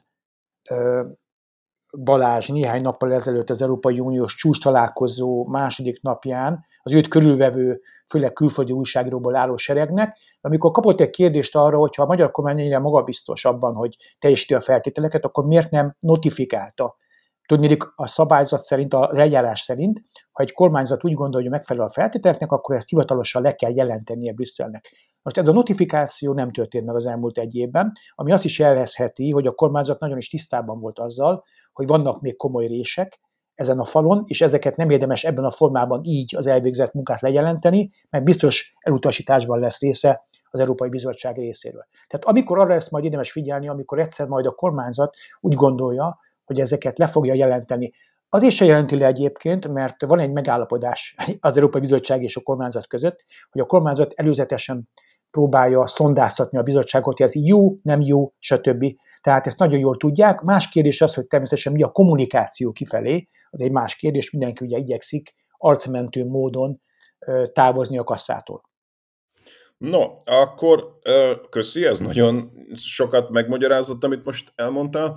Balázs néhány nappal ezelőtt az Európai Uniós csúcs találkozó második napján, az őt körülvevő, főleg külföldi újságíróból álló seregnek, amikor kapott egy kérdést arra, hogy ha a magyar kormány ennyire magabiztos abban, hogy teljesíti a feltételeket, akkor miért nem notifikálta. Tudniillik, a szabályzat szerint, az eljárás szerint, ha egy kormányzat úgy gondolja, hogy megfelel a feltételeknek, akkor ezt hivatalosan le kell jelentenie Brüsszelnek. Most ez a notifikáció nem történt meg az elmúlt egy évben, ami azt is jelezheti, hogy a kormányzat nagyon is tisztában volt azzal, hogy vannak még komoly rések ezen a falon, és ezeket nem érdemes ebben a formában így az elvégzett munkát lejelenteni, mert biztos elutasításban lesz része az Európai Bizottság részéről. Tehát amikor arra lesz majd érdemes figyelni, amikor egyszer majd a kormányzat úgy gondolja, hogy ezeket le fogja jelenteni. Azért se jelenti le egyébként, mert van egy megállapodás az Európai Bizottság és a kormányzat között, hogy a kormányzat előzetesen próbálja szondáztatni a bizottságot, hogy ez jó, nem jó, stb. Tehát ezt nagyon jól tudják. Más kérdés az, hogy természetesen mi a kommunikáció kifelé, az egy más kérdés, mindenki ugye igyekszik arcmentő módon távozni a kasszától. No, akkor köszi, ez nagyon sokat megmagyarázott, amit most elmondtál.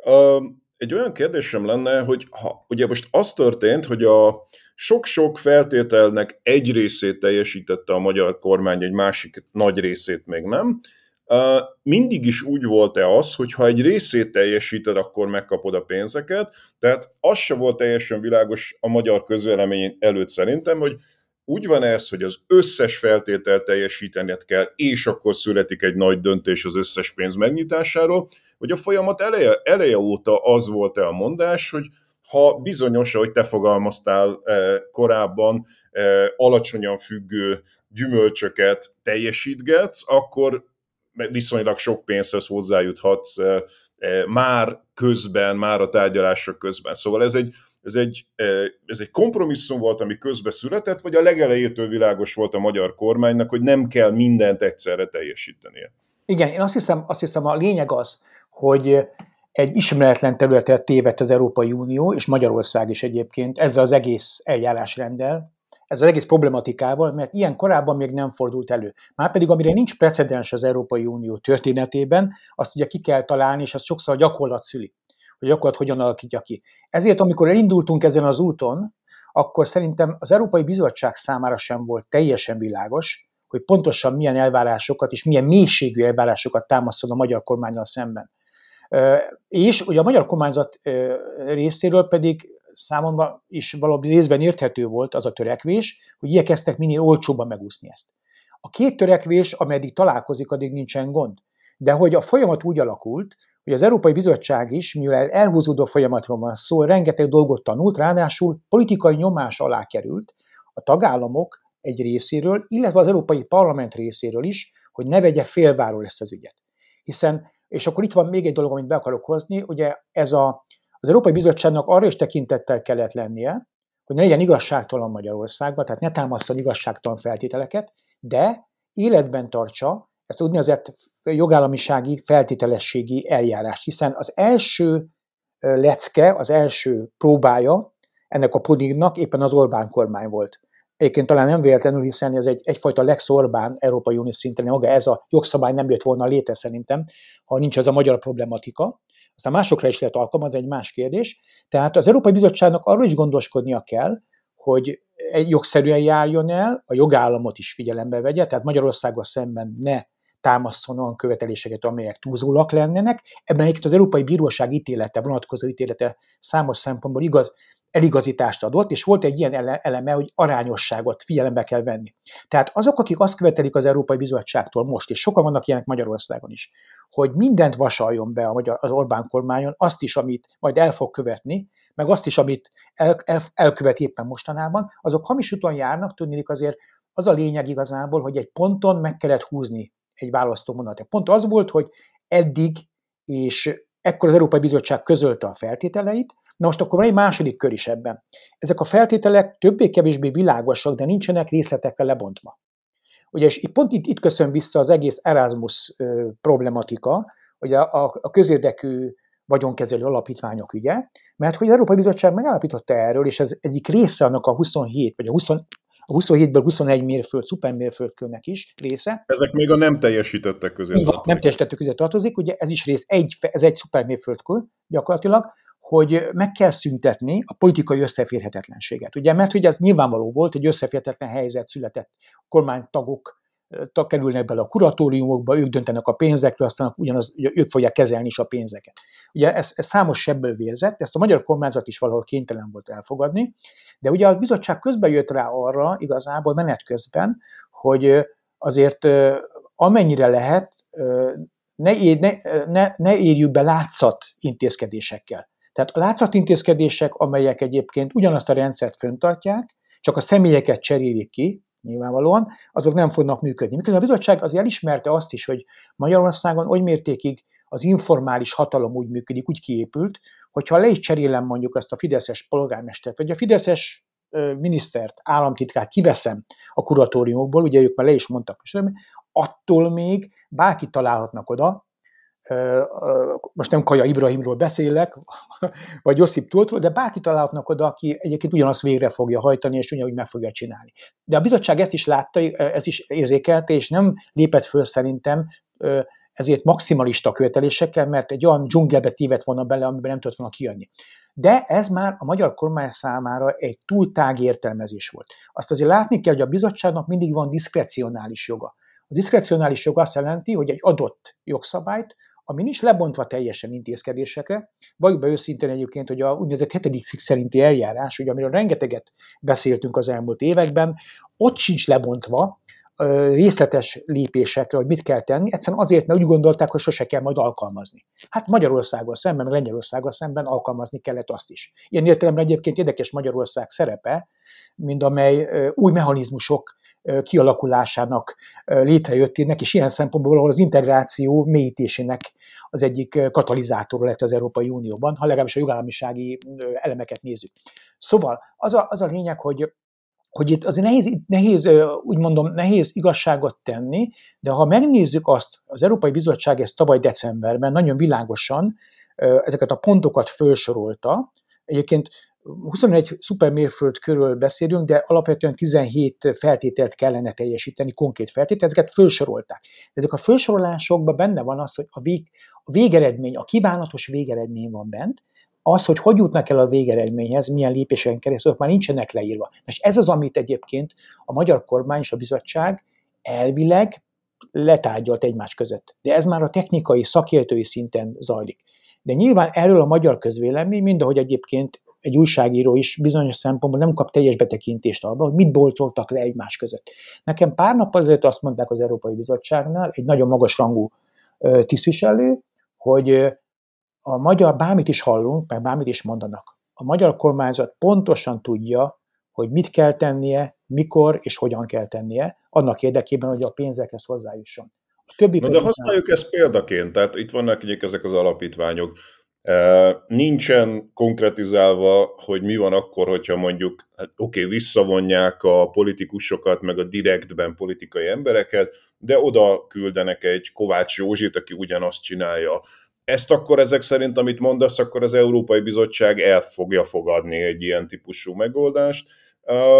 Egy olyan kérdésem lenne, hogy ha, ugye most az történt, hogy a sok-sok feltételnek egy részét teljesítette a magyar kormány, egy másik nagy részét még nem. Mindig is úgy volt-e az, hogy ha egy részét teljesíted, akkor megkapod a pénzeket, tehát az se volt teljesen világos a magyar közvélemény előtt szerintem, hogy úgy van ez, hogy az összes feltételt teljesítened kell, és akkor születik egy nagy döntés az összes pénz megnyitásáról, hogy a folyamat eleje, eleje óta az volt-e a mondás, hogy ha bizonyos, ahogy te fogalmaztál eh, korábban, eh, alacsonyan függő gyümölcsöket teljesítgetsz, akkor viszonylag sok pénzhez hozzájuthatsz eh, eh, már közben, már a tárgyalások közben. Szóval ez egy Ez egy, ez egy kompromisszum volt, ami közbe született, vagy a legelejétől világos volt a magyar kormánynak, hogy nem kell mindent egyszerre teljesítenie? Igen, én azt hiszem, azt hiszem a lényeg az, hogy egy ismeretlen területet tévedt az Európai Unió, és Magyarország is egyébként ezzel az egész eljárásrenddel, ezzel az egész problematikával, mert ilyen korábban még nem fordult elő. Márpedig amire nincs precedens az Európai Unió történetében, azt ugye ki kell találni, és azt sokszor a gyakorlat szüli, hogy gyakorlat hogyan alakítja ki. Ezért, amikor elindultunk ezen az úton, akkor szerintem az Európai Bizottság számára sem volt teljesen világos, hogy pontosan milyen elvárásokat és milyen mélységű elvárásokat támasztod a magyar kormánnyal szemben. És ugye a magyar kormányzat részéről pedig számomra is valami részben érthető volt az a törekvés, hogy igyekeztek minél olcsóbban megúszni ezt. A két törekvés, ameddig találkozik, addig nincsen gond. De hogy a folyamat úgy alakult, hogy az Európai Bizottság is, mivel elhúzódó folyamatról van szó, rengeteg dolgot tanult, ráadásul politikai nyomás alá került a tagállamok egy részéről, illetve az Európai Parlament részéről is, hogy ne vegye félváról ezt az ügyet. Hiszen, és akkor itt van még egy dolog, amit be akarok hozni, ugye ez a, az Európai Bizottságnak arra is tekintettel kellett lennie, hogy ne legyen igazságtalan Magyarországban, tehát ne támasztani igazságtalan feltételeket, de életben tartsa ezt úgynevezett jogállamisági feltételességi eljárást, hiszen az első lecke, az első próbája ennek a pudingnak éppen az Orbán kormány volt. Egyébként talán nem véletlenül, hiszen ez egy, egyfajta Lex Orbán Európai Unió szinten, maga ez a jogszabály nem jött volna létre szerintem, ha nincs ez a magyar problematika. Aztán másokra is lehet alkalmazni, egy más kérdés. Tehát az Európai Bizottságnak arról is gondoskodnia kell, hogy egy jogszerűen járjon el, a jogállamot is figyelembe vegye, tehát Magyarországgal szemben ne támaszson olyan követeléseket, amelyek túlzóak lennének. Ebben egyébként az Európai Bíróság ítélete, vonatkozó ítélete számos szempontból igaz, eligazítást adott, és volt egy ilyen eleme, hogy arányosságot figyelembe kell venni. Tehát azok, akik azt követelik az Európai Bizottságtól most, és sokan vannak ilyenek Magyarországon is, hogy mindent vasaljon be az Orbán kormányon, azt is, amit majd el fog követni, meg azt is, amit el, el, elkövet éppen mostanában, azok hamis úton járnak, tudnék azért az a lényeg igazából, hogy egy ponton meg kellett húzni egy választóvonalat. Pont az volt, hogy eddig, és ekkor az Európai Bizottság közölte a feltételeit. Na most akkor van egy második kör is ebben. Ezek a feltételek többé-kevésbé világosak, de nincsenek részletekre lebontva. Ugye, és pont itt, itt köszön vissza az egész Erasmus ö, problematika, ugye a, a közérdekű vagyonkezelő alapítványok ügye, mert hogy az Európai Bizottság megállapította erről, és ez egyik része annak a huszonhét, vagy a, húsz, a huszonhétből huszonegy mérföld, szupermérföldkőnek is része. Ezek még a nem teljesítettek közé tartozik. Nem teljesítettek közé tartozik, ugye ez is rész, egy, ez egy szupermérföldkő gyakorlatilag, hogy meg kell szüntetni a politikai összeférhetetlenséget. Ugye, mert hogy ez nyilvánvaló volt, hogy összeférhetetlen helyzet született, a kormánytagok kerülnek bele a kuratóriumokba, ők döntenek a pénzekről, aztán ugyanaz, ők fogják kezelni is a pénzeket. Ugye ez, ez számos sebből vérzett, ezt a magyar kormányzat is valahol kénytelen volt elfogadni, de ugye a bizottság közben jött rá arra, igazából menet közben, hogy azért amennyire lehet, ne, ér, ne, ne, ne érjük be látszat intézkedésekkel. Tehát a látszatintézkedések, amelyek egyébként ugyanazt a rendszert fenntartják, csak a személyeket cserélik ki, nyilvánvalóan, azok nem fognak működni. Miközben a bizottság azért elismerte azt is, hogy Magyarországon oly mértékig az informális hatalom úgy működik, úgy kiépült, hogyha le is cserélem mondjuk azt a fideszes polgármestert, vagy a fideszes minisztert, államtitkát kiveszem a kuratóriumokból, ugye ők már le is mondtak, attól még bárki találhatnak oda, most nem Kaja Ibrahimról beszélek, vagy Josip Tultról, de bárki találhatnak oda, aki egyébként ugyanazt végre fogja hajtani, és ugyanúgy meg fogja csinálni. De a bizottság ezt is látta, ezt is érzékelte, és nem lépett föl szerintem ezért maximalista követelésekkel, mert egy olyan dzsungelbe tévedt volna bele, amiben nem tudott volna kijönni. De ez már a magyar kormány számára egy túl tág értelmezés volt. Azt azért látni kell, hogy a bizottságnak mindig van diszkrecionális joga. A diszkrecionális jog azt jelenti, hogy egy adott jogszabályt, ami nincs lebontva teljesen intézkedésekre, valljuk be őszintén egyébként, hogy a úgynevezett hetedik cikk szerinti eljárás, ugye, amiről rengeteget beszéltünk az elmúlt években, ott sincs lebontva részletes lépésekre, hogy mit kell tenni, egyszerűen azért, mert úgy gondolták, hogy sose kell majd alkalmazni. Hát Magyarországgal szemben, meg Lengyelországgal szemben alkalmazni kellett azt is. Ilyen értelemben egyébként érdekes Magyarország szerepe, mint amely új mechanizmusok kialakulásának létrejöttének, és ilyen szempontból valahol az integráció mélyítésének az egyik katalizátora lett az Európai Unióban, ha legalábbis a jogállamisági elemeket nézzük. Szóval az a, az a lényeg, hogy hogy itt azért nehéz, nehéz, úgy mondom, nehéz igazságot tenni, de ha megnézzük azt, az Európai Bizottság ezt tavaly decemberben nagyon világosan ezeket a pontokat felsorolta, egyébként huszonegy szupermérföld körül beszélünk, de alapvetően tizenhét feltételt kellene teljesíteni, konkrét feltételt, ezeket felsorolták. De ezek a felsorolásokban benne van az, hogy a, vég, a végeredmény, a kívánatos végeredmény van bent, az, hogy hogy jutnak el a végeredményhez, milyen lépéseken keresztül, már nincsenek leírva. És ez az, amit egyébként a magyar kormány és a bizottság elvileg letárgyalt egymás között. De ez már a technikai, szakértői szinten zajlik. De nyilván erről a magyar közvélemény, mindahogy egyébként egy újságíró is bizonyos szempontból nem kap teljes betekintést abba, hogy mit boltoltak le egymás között. Nekem pár nappal azért azt mondták az Európai Bizottságnál, egy nagyon magas rangú tisztviselő, hogy a magyar, bármit is hallunk, meg bármit is mondanak, a magyar kormányzat pontosan tudja, hogy mit kell tennie, mikor és hogyan kell tennie, annak érdekében, hogy a pénzekhez hozzájusson. A többi Na de használjuk nem... ezt példaként, tehát itt vannak egyik ezek az alapítványok. Nincsen konkretizálva, hogy mi van akkor, hogyha mondjuk, hát oké, okay, visszavonják a politikusokat, meg a direktben politikai embereket, de oda küldenek egy Kovács Józsit, aki ugyanazt csinálja. Ezt akkor ezek szerint, amit mondasz, akkor az Európai Bizottság el fogja fogadni egy ilyen típusú megoldást.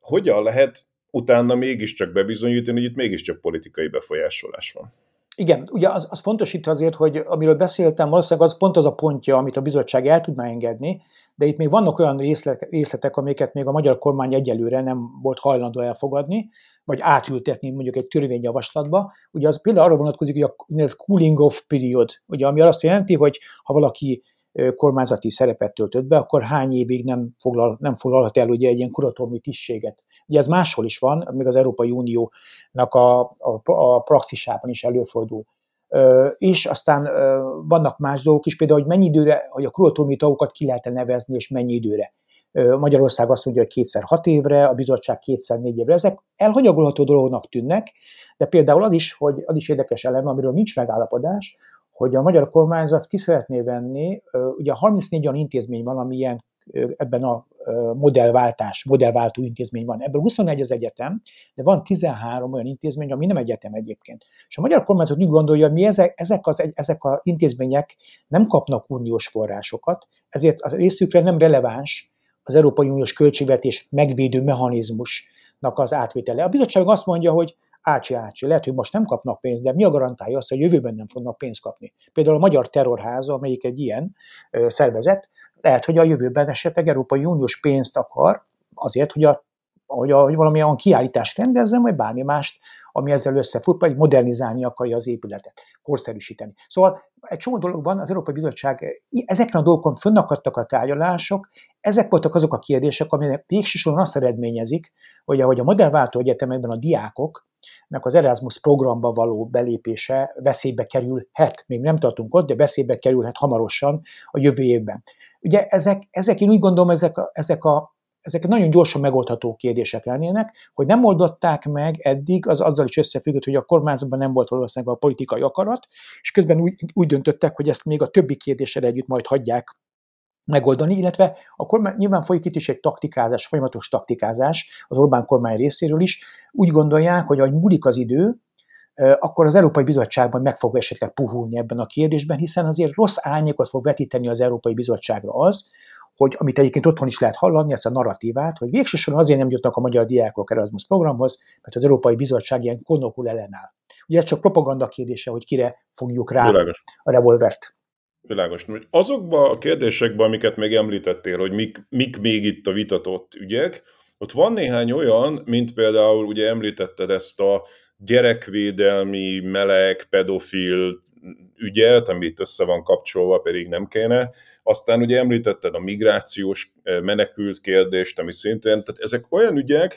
hogyan lehet utána mégiscsak bebizonyítani, hogy itt mégiscsak politikai befolyásolás van? Igen, ugye az, az fontos itt azért, hogy amiről beszéltem, valószínűleg az pont az a pontja, amit a bizottság el tudná engedni, de itt még vannak olyan részletek, részletek amiket még a magyar kormány egyelőre nem volt hajlandó elfogadni, vagy átültetni mondjuk egy törvényjavaslatba. Ugye az például arra vonatkozik, hogy a cooling off period, ugye, ami azt jelenti, hogy ha valaki kormányzati szerepet töltött be, akkor hány évig nem, foglal, nem foglalhat el ugye egy ilyen kuratóriumi tisztséget. Ugye ez máshol is van, még az Európai Uniónak a, a, a praxisában is előfordul. Ö, és aztán ö, vannak más dolgok is, például, hogy mennyi időre, hogy a kuratóriumi tagokat ki lehet nevezni, és mennyi időre. Ö, Magyarország azt mondja, hogy kétszer hat évre, a bizottság kétszer négy évre. Ezek elhanyagolható dolognak tűnnek, de például az is, hogy az is érdekes elem, amiről nincs megállapodás, hogy a magyar kormányzat ki szeretné venni, ugye harmincnégy olyan intézmény van, ami ilyen, ebben a modellváltás, modellváltó intézmény van. Ebből huszonegy az egyetem, de van tizenhárom olyan intézmény, ami nem egyetem egyébként. És a magyar kormányzat úgy gondolja, hogy mi ezek, ezek az ezek az intézmények nem kapnak uniós forrásokat, ezért a részükre nem releváns az Európai Uniós költségvetés megvédő mechanizmusnak az átvétele. A bizottság azt mondja, hogy ácsi, ácsi, lehet, hogy most nem kapnak pénzt, de mi a garantálja azt, hogy jövőben nem fognak pénzt kapni? Például a Magyar Terrorháza, amelyik egy ilyen ö, szervezet, lehet, hogy a jövőben esetleg Európai Uniós pénzt akar azért, hogy, a, hogy, a, hogy valamilyen kiállítást rendezzen, vagy bármi mást, ami ezzel összefut, vagy modernizálni akarja az épületet, korszerűsíteni. Szóval egy csomó dolog van, az Európai Bizottság, ezeken a dolgokon fönnakadtak a tárgyalások, ezek voltak azok a kérdések, aminek végsősorban azt eredményezik, hogy ahogy a modellváltó egyetemekben a diákoknak az Erasmus programba való belépése veszélybe kerülhet, még nem tartunk ott, de veszélybe kerülhet hamarosan a jövő évben. Ugye ezek, ezek én úgy gondolom, ezek a, ezek a Ezek nagyon gyorsan megoldható kérdések lennének, hogy nem oldották meg eddig, az azzal is összefüggött, hogy a kormányzatban nem volt valószínűleg a politikai akarat, és közben úgy, úgy döntöttek, hogy ezt még a többi kérdéssel együtt majd hagyják megoldani, illetve a kormány, nyilván folyik itt is egy taktikázás, folyamatos taktikázás az Orbán kormány részéről is. Úgy gondolják, hogy ahogy múlik az idő, akkor az Európai Bizottságban meg fog esetleg puhulni ebben a kérdésben, hiszen azért rossz árnyékot fog vetíteni az Európai Bizottságra az, hogy amit egyébként otthon is lehet hallani, ezt a narratívát, hogy végsősorban azért nem jutnak a magyar diákok Erasmus programhoz, mert az Európai Bizottság ilyen konokul ellenáll. Ugye ez csak propaganda kérdése, hogy kire fogjuk rá Világos. A revolvert. Világos. Azokban a kérdésekben, amiket még említettél, hogy mik, mik még itt a vitatott ügyek, ott van néhány olyan, mint például ugye említetted ezt a gyerekvédelmi, meleg, pedofil ügyet, amit össze van kapcsolva, pedig nem kéne. Aztán ugye említetted a migrációs menekült kérdést, ami szintén, tehát ezek olyan ügyek,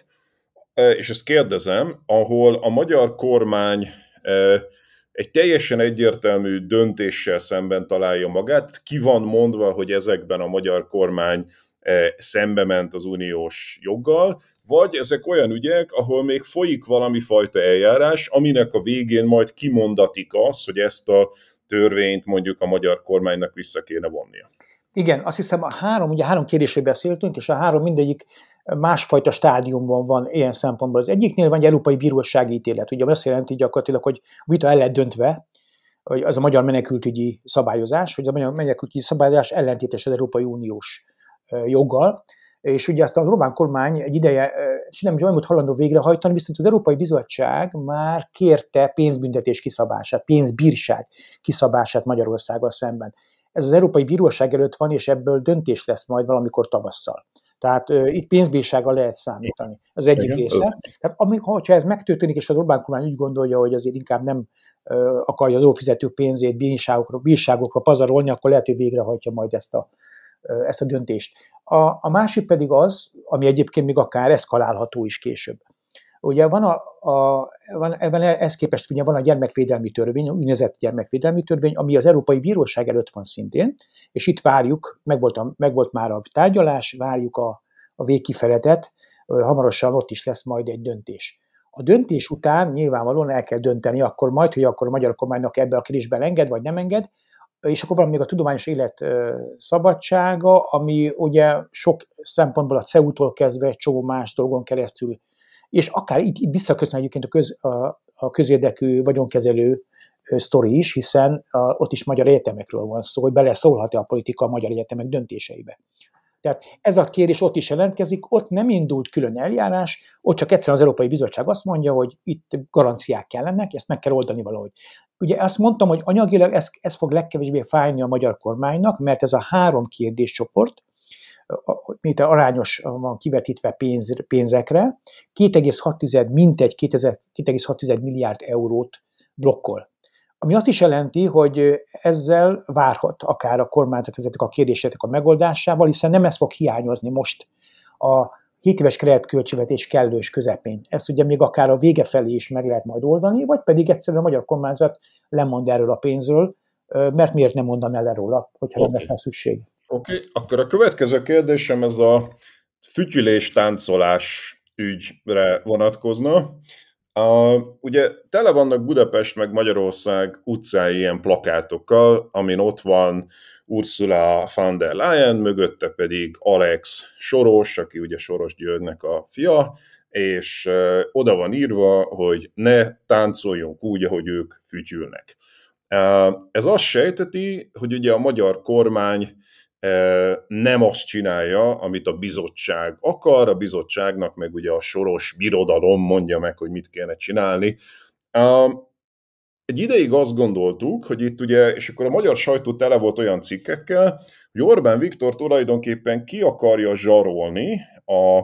és ezt kérdezem, ahol a magyar kormány egy teljesen egyértelmű döntéssel szemben találja magát, ki van mondva, hogy ezekben a magyar kormány szembe ment az uniós joggal, vagy ezek olyan ügyek, ahol még folyik valami fajta eljárás, aminek a végén majd kimondatik az, hogy ezt a törvényt mondjuk a magyar kormánynak vissza kéne vonnia. Igen, azt hiszem a három, ugye három kérdésről beszéltünk, és a három mindegyik másfajta stádiumban van ilyen szempontból. Az egyiknél van egy európai bírósági ítélet, ugye azt jelenti gyakorlatilag, hogy vita el lett döntve, hogy az a magyar menekültügyi szabályozás, hogy a magyar menekültügyi szabályozás ellentétes az Európai Uniós joggal, és ugye aztán az Orbán kormány egy ideje nem is olyan hajlandó végrehajtani, viszont az Európai Bizottság már kérte pénzbüntetés kiszabását, pénzbírság kiszabását Magyarországgal szemben. Ez az Európai Bíróság előtt van, és ebből döntés lesz majd valamikor tavasszal. Tehát uh, itt pénzbírsággal lehet számítani. Az egyik Igen. része. Tehát amikor, ha ez megtörténik, és az Orbán kormány úgy gondolja, hogy azért inkább nem uh, akarja az adófizetők pénzét bírságokra, bírságokra pazarolni, akkor lehet, hogy végrehajtja majd ezt a, uh, ezt a döntést. A, a másik pedig az, ami egyébként még akár eszkalálható is később. Ugye van, a, a, van, van ez képest ugye van a gyermekvédelmi törvény, a úgynevezett gyermekvédelmi törvény, ami az Európai Bíróság előtt van szintén, és itt várjuk, meg volt, a, meg volt már a tárgyalás, várjuk a, a végkifeletet, hamarosan ott is lesz majd egy döntés. A döntés után nyilvánvalóan el kell dönteni akkor majd, hogy akkor a magyar kormánynak ebbe a kérdésben enged, vagy nem enged, és akkor van még a tudományos élet szabadsága, ami ugye sok szempontból a cé e u-tól kezdve egy csomó más dolgon keresztül, és akár itt, itt visszaköszön egyébként a, köz, a, a közérdekű vagyonkezelő sztori is, hiszen a, ott is magyar egyetemekről van szó, hogy beleszólhat-e a politika a magyar egyetemek döntéseibe. Tehát ez a kérdés ott is jelentkezik, ott nem indult külön eljárás, ott csak egyszerűen az Európai Bizottság azt mondja, hogy itt garanciák kellenek, ezt meg kell oldani valahogy. Ugye azt mondtam, hogy anyagilag ez, ez fog legkevésbé fájni a magyar kormánynak, mert ez a három kérdéscsoport, mint arányos van kivetítve pénz, pénzekre, két egész hat mintegy két egész hat milliárd eurót blokkol. Ami azt is jelenti, hogy ezzel várhat akár a kormányzat ezeknek a kérdéseknek a megoldásával, hiszen nem ez fog hiányozni most a hét éves keretköltségvetés kellős közepén. Ezt ugye még akár a vége felé is meg lehet majd oldani, vagy pedig egyszerűen a magyar kormányzat lemond erről a pénzről, mert miért nem mondaná el róla, hogyha okay. nem lesz rá szükség. Oké, okay. Akkor a következő kérdésem ez a fütyülés-táncolás ügyre vonatkozna. Uh, ugye tele vannak Budapest meg Magyarország utcái ilyen plakátokkal, amin ott van Ursula von der Leyen, mögötte pedig Alex Soros, aki ugye Soros Györgynek a fia, és uh, oda van írva, hogy ne táncoljunk úgy, ahogy ők fütyülnek. Uh, ez azt sejteti, hogy ugye a magyar kormány nem azt csinálja, amit a bizottság akar, a bizottságnak meg ugye a Soros birodalom mondja meg, hogy mit kéne csinálni. Egy ideig azt gondoltuk, hogy itt ugye, és akkor a magyar sajtó tele volt olyan cikkekkel, hogy Orbán Viktor tulajdonképpen ki akarja zsarolni a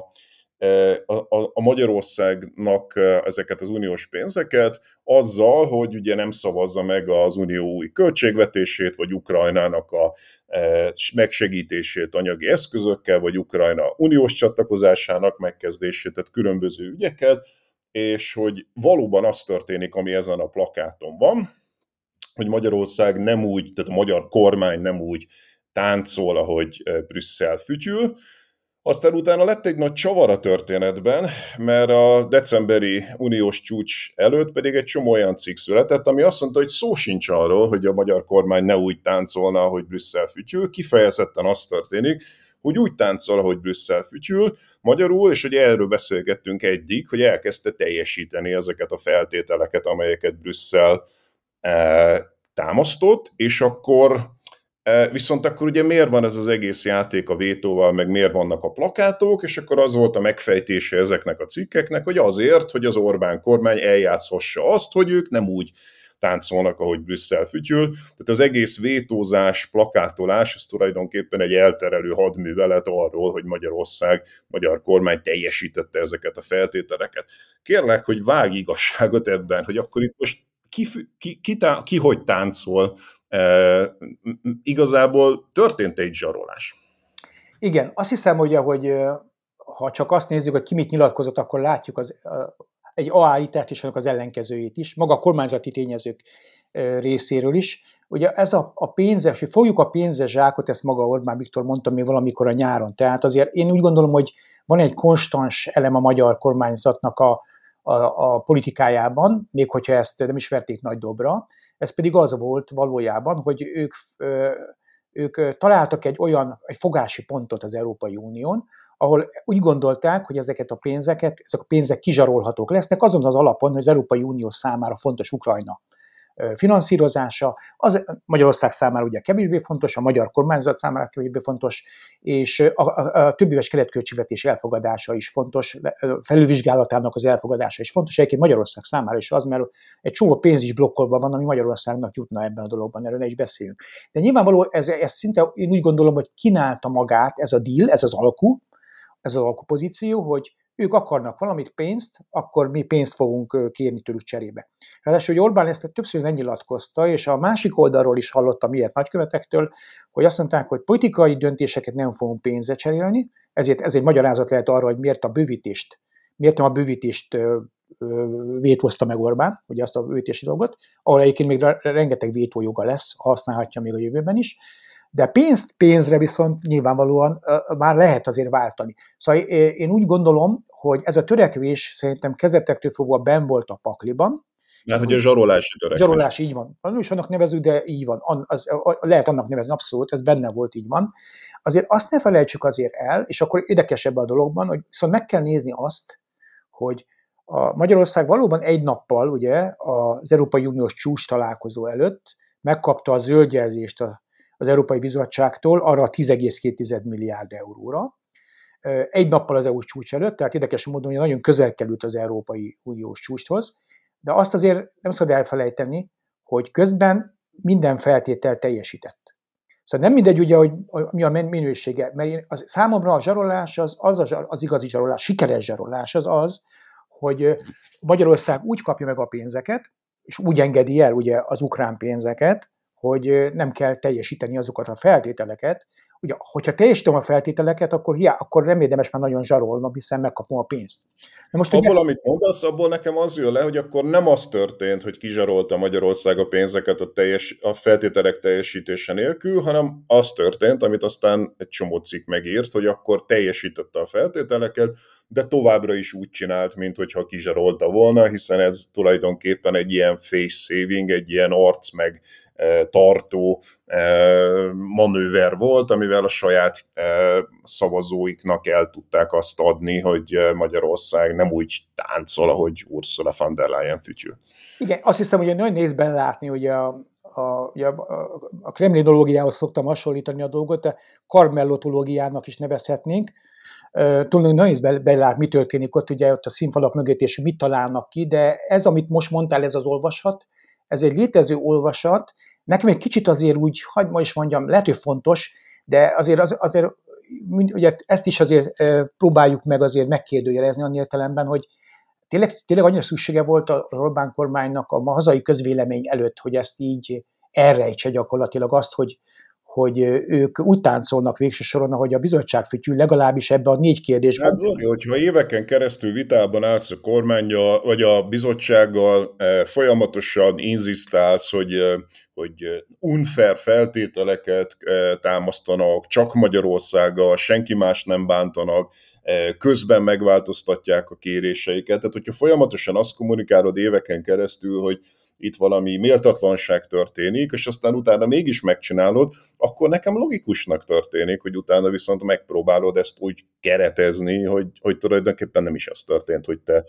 A, a, a Magyarországnak ezeket az uniós pénzeket azzal, hogy ugye nem szavazza meg az unió új költségvetését, vagy Ukrajnának a e, megsegítését anyagi eszközökkel, vagy Ukrajna uniós csatlakozásának megkezdését, tehát különböző ügyeket, és hogy valóban az történik, ami ezen a plakáton van, hogy Magyarország nem úgy, tehát a magyar kormány nem úgy táncol, ahogy Brüsszel fütyül. Aztán utána lett egy nagy csavar a történetben, mert a decemberi uniós csúcs előtt pedig egy csomó olyan cikk született, ami azt mondta, hogy szó sincs arról, hogy a magyar kormány ne úgy táncolna, ahogy Brüsszel fütyül. Kifejezetten az történik, hogy úgy táncol, ahogy Brüsszel fütyül, magyarul, és hogy erről beszélgettünk eddig, hogy elkezdte teljesíteni ezeket a feltételeket, amelyeket Brüsszel eh, támasztott, és akkor viszont akkor ugye miért van ez az egész játék a vétóval, meg miért vannak a plakátok, és akkor az volt a megfejtése ezeknek a cikkeknek, hogy azért, hogy az Orbán kormány eljátszhassa azt, hogy ők nem úgy táncolnak, ahogy Brüsszel fütyül. Tehát az egész vétózás, plakátolás, ez tulajdonképpen egy elterelő hadművelet arról, hogy Magyarország, magyar kormány teljesítette ezeket a feltételeket. Kérlek, hogy vágj igazságot ebben, hogy akkor itt most ki, ki, ki, tá, ki hogy táncol. E, igazából történt egy zsarolás. Igen, azt hiszem, hogy, hogy ha csak azt nézzük, hogy ki mit nyilatkozott, akkor látjuk az, egy állítást és annak az ellenkezőjét is, maga a kormányzati tényezők részéről is. Ugye ez a, a pénzes, hogy fogjuk a pénzes zsákot, ezt maga Orbán Viktor mondta még valamikor a nyáron. Tehát azért én úgy gondolom, hogy van egy konstans elem a magyar kormányzatnak a, a, a politikájában, még hogyha ezt nem is verték nagy dobra. Ez pedig az volt valójában, hogy ők, ők találtak egy olyan egy fogási pontot az Európai Unión, ahol úgy gondolták, hogy ezeket a pénzeket, ezek a pénzek kizsarolhatók lesznek, azon az alapon, hogy az Európai Unió számára fontos Ukrajna finanszírozása, az Magyarország számára ugye kevésbé fontos, a magyar kormányzat számára kevésbé fontos, és a, a, a többéves keretköltségvetés elfogadása is fontos, felülvizsgálatának az elfogadása is fontos, egyébként Magyarország számára is az, mert egy csomó pénz is blokkolva van, ami Magyarországnak jutna ebben a dologban, erről ne is beszéljünk. De nyilvánvaló, ez, ez szinte, én úgy gondolom, hogy kínálta magát ez a deal, ez az alku, ez az alkupozíció, hogy ők akarnak valamit, pénzt, akkor mi pénzt fogunk kérni tőlük cserébe. Ráadásul, hogy Orbán ezt többször megnyilatkozta, és a másik oldalról is hallottam ilyet nagykövetektől, hogy azt mondták, hogy politikai döntéseket nem fogunk pénzre cserélni, ezért ez egy magyarázat lehet arra, hogy miért a bővítést, miért nem a bővítést vétózta meg Orbán, ugye azt a bővítési dolgot, ahol egyébként még rengeteg vétójoga lesz, használhatja még a jövőben is, de pénzt pénzre viszont nyilvánvalóan uh, már lehet azért váltani. Szóval én úgy gondolom, hogy ez a törekvés szerintem kezdetektől fogva benn volt a pakliban. Mert hogy a zsarolási törekvés. Zsarolás, így van. Nem is annak nevezük, de így van. Az, lehet annak nevezni, abszolút, ez benne volt, így van. Azért azt ne felejtsük azért el, és akkor érdekesebb a dologban, hogy viszont meg kell nézni azt, hogy a Magyarország valóban egy nappal ugye az Európai Uniós csúcs találkozó előtt megkapta a zöld jelzést a A az Európai Bizottságtól arra a tíz egész két milliárd euróra. Egy nappal az é u-s csúcs előtt, tehát érdekes módon nagyon közel került az Európai Uniós csúcshoz, de azt azért nem szabad elfelejteni, hogy közben minden feltétel teljesített. Szóval nem mindegy, ugye, hogy mi a minősége, mert én, az, számomra a zsarolás az, az, a, az igazi zsarolás, sikeres zsarolás az az, hogy Magyarország úgy kapja meg a pénzeket, és úgy engedi el ugye az ukrán pénzeket, hogy nem kell teljesíteni azokat a feltételeket. Ugye, hogyha teljesítem a feltételeket, akkor, hiá, akkor nem érdemes már nagyon zsarolnom, hiszen megkapom a pénzt. Na most abból, ugye... amit mondasz, abból nekem az jön le, hogy akkor nem az történt, hogy kizsarolta Magyarország a pénzeket a, teljes, a feltételek teljesítése nélkül, hanem az történt, amit aztán egy csomó cikk megírt, hogy akkor teljesítette a feltételeket, de továbbra is úgy csinált, mint hogyha kizsarolta volna, hiszen ez tulajdonképpen egy ilyen face saving, egy ilyen arc meg e, tartó e, manőver volt, amivel a saját e, szavazóiknak el tudták azt adni, hogy Magyarország nem úgy táncol, ahogy Ursula von der Leyen fütyül. Igen, azt hiszem, hogy nagyon nehéz belelátni, hogy a, a, a, a kremlinológiához szoktam hasonlítani a dolgot, de karmellotológiának is nevezhetnénk. Uh, Tudnunk nehéz belelátni, mi történik ott, ugye ott a színfalak mögött, és mit találnak ki, de ez, amit most mondtál, ez az olvasat, ez egy létező olvasat, nekem egy kicsit azért úgy, hagyd ma is mondjam, lehet, hogy fontos, de azért, az, azért ugye ezt is azért uh, próbáljuk meg azért megkérdőjelezni olyan értelemben, hogy tényleg, tényleg annyira szüksége volt az Orbán kormánynak a hazai közvélemény előtt, hogy ezt így elrejtse gyakorlatilag azt, hogy hogy ők úgy táncolnak végső soron, ahogy a bizottság fütyül, legalábbis ebbe a négy kérdésben. Hát Zoli, hogyha éveken keresztül vitában állsz a kormánnyal, vagy a bizottsággal, folyamatosan inzisztálsz, hogy, hogy unfair feltételeket támasztanak, csak Magyarországgal, senki más nem bántanak, közben megváltoztatják a kéréseiket. Tehát, hogyha folyamatosan azt kommunikálod éveken keresztül, hogy itt valami méltatlanság történik, és aztán utána mégis megcsinálod, akkor nekem logikusnak történik, hogy utána viszont megpróbálod ezt úgy keretezni, hogy, hogy tulajdonképpen nem is az történt, hogy te,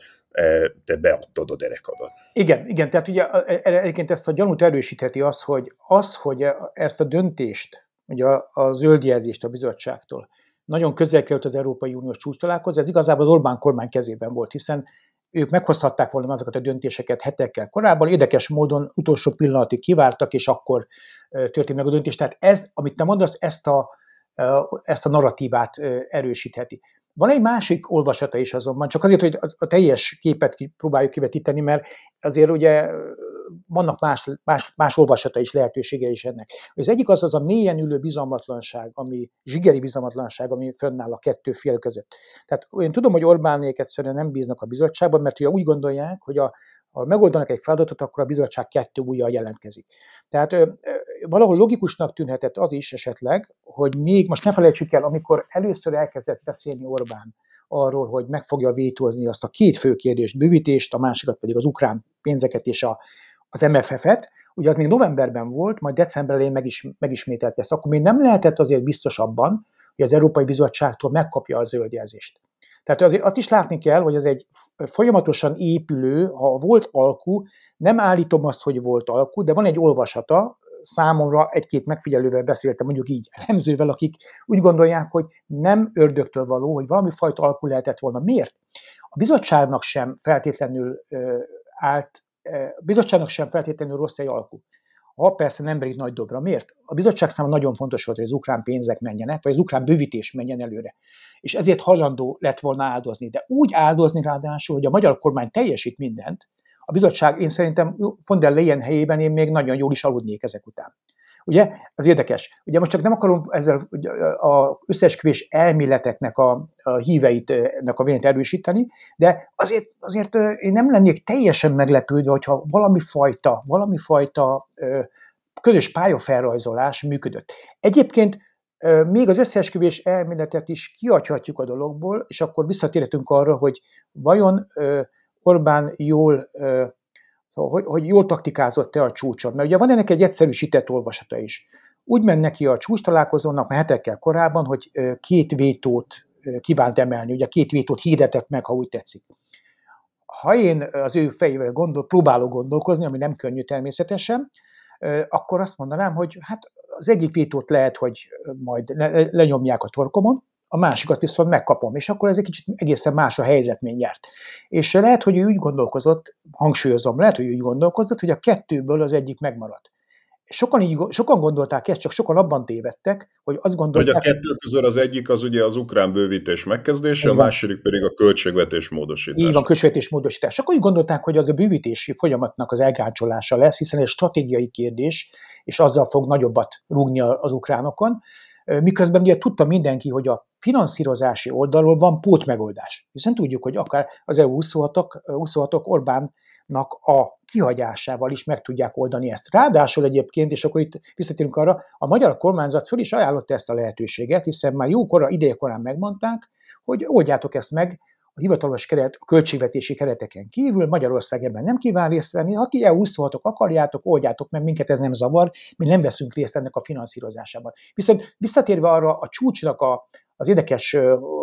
te beadtad a derekadat. Igen, igen, tehát ugye egyébként ezt a gyanút erősítheti az, hogy az, hogy ezt a döntést, ugye a, a zöld jelzést a bizottságtól nagyon közel került az Európai Uniós csúcstalálkozó, ez igazából az Orbán kormány kezében volt, hiszen ők meghozhatták volna azokat a döntéseket hetekkel korábban, érdekes módon utolsó pillanatig kivártak, és akkor történt meg a döntés. Tehát ez, amit te mondasz, ezt a, ezt a narratívát erősítheti. Van egy másik olvasata is azonban, csak azért, hogy a teljes képet próbáljuk kivetíteni, mert azért ugye vannak más, más, más olvasata is, lehetősége is ennek. Az egyik az az a mélyen ülő bizalmatlanság, ami zsigeri bizalmatlanság, ami fönnáll a kettő fél között. Tehát én tudom, hogy Orbánék egyszerűen nem bíznak a bizottságban, mert ugye úgy gondolják, hogy a, ha megoldanak egy feladatot, akkor a bizottság kettő ujjal jelentkezik. Tehát ö, ö, valahol logikusnak tűnhetett az is esetleg, hogy még most ne felejtsük el, amikor először elkezdett beszélni Orbán arról, hogy meg fogja vétózni azt a két fő kérdést, bővítést, a másikat pedig az ukrán pénzeket és a, az em ef ef-et, ugye az még novemberben volt, majd december elején megis, megismételte ezt. Akkor még nem lehetett azért biztos abban, hogy az Európai Bizottságtól megkapja a zöld jelzést. Tehát azért azt is látni kell, hogy ez egy folyamatosan épülő, ha volt alkú, nem állítom azt, hogy volt alkú, de van egy olvasata, számomra egy-két megfigyelővel beszéltem, mondjuk így elemzővel, akik úgy gondolják, hogy nem ördögtől való, hogy valami fajta alkú lehetett volna. Miért? A bizottságnak sem feltétlenül ö, állt, a bizottságnak sem feltétlenül rossz egy alkú. Ha persze nem verik nagy dobra. Miért? A bizottság számára nagyon fontos volt, hogy az ukrán pénzek menjenek, vagy az ukrán bővítés menjen előre. És ezért hajlandó lett volna áldozni. De úgy áldozni ráadásul, hogy a magyar kormány teljesít mindent, a bizottság, én szerintem von der Leyen helyében én még nagyon jól is aludnék ezek után. Ugye? Az érdekes. Ugye most csak nem akarom ezzel az összeesküvés elméleteknek a, a híveitnek a véleményt erősíteni, de azért, azért én nem lennék teljesen meglepődve, hogyha valami fajta, valami fajta közös pályafelrajzolás működött. Egyébként még az összeesküvés elméletet is kiadhatjuk a dologból, és akkor visszatérhetünk arra, hogy vajon Orbán jól, hogy, hogy jól taktikázott-e a csúcson. Mert ugye van ennek egy egyszerűsített olvasata is. Úgy ment neki a csúcs találkozónak már hetekkel korábban, hogy két vétót kívánt emelni, ugye két vétót hirdetett meg, ha úgy tetszik. Ha én az ő fejével gondol, próbálok gondolkozni, ami nem könnyű természetesen, akkor azt mondanám, hogy hát az egyik vétót lehet, hogy majd le, lenyomják a torkomon, a másikat viszont megkapom, és akkor ez egy kicsit egészen más a helyzet mindjárt. És lehet, hogy ő úgy gondolkozott, hangsúlyozom, lehet, hogy ő úgy gondolkozott, hogy a kettőből az egyik megmarad. Sokan, így, sokan gondolták ezt, csak sokan abban tévedtek, hogy azt gondolták... Hogy a kettő közül az egyik az ugye az ukrán bővítés megkezdése, a második pedig a költségvetés módosítása. Így van, költségvetés módosítás. Sokan úgy gondolták, hogy az a bővítési folyamatnak az elgáncsolása lesz, hiszen ez stratégiai kérdés, és azzal fog nagyobbat rúgni az ukránokon. Miközben ugye tudta mindenki, hogy a finanszírozási oldalról van pótmegoldás. Hiszen tudjuk, hogy akár az é u huszonhatok, huszonhatok Orbánnak a kihagyásával is meg tudják oldani ezt. Ráadásul egyébként, és akkor itt visszatérünk arra, a magyar kormányzat föl is ajánlotta ezt a lehetőséget, hiszen már jókora, idejekorán megmondták, hogy oldjátok ezt meg a hivatalos keret, a költségvetési kereteken kívül, Magyarország ebben nem kíván részt venni, ha ti é u huszonhatok akarjátok, oldjátok meg, minket ez nem zavar, mi nem veszünk részt ennek a finanszírozásában. Viszont visszatérve arra a csúcsnak a, az érdekes,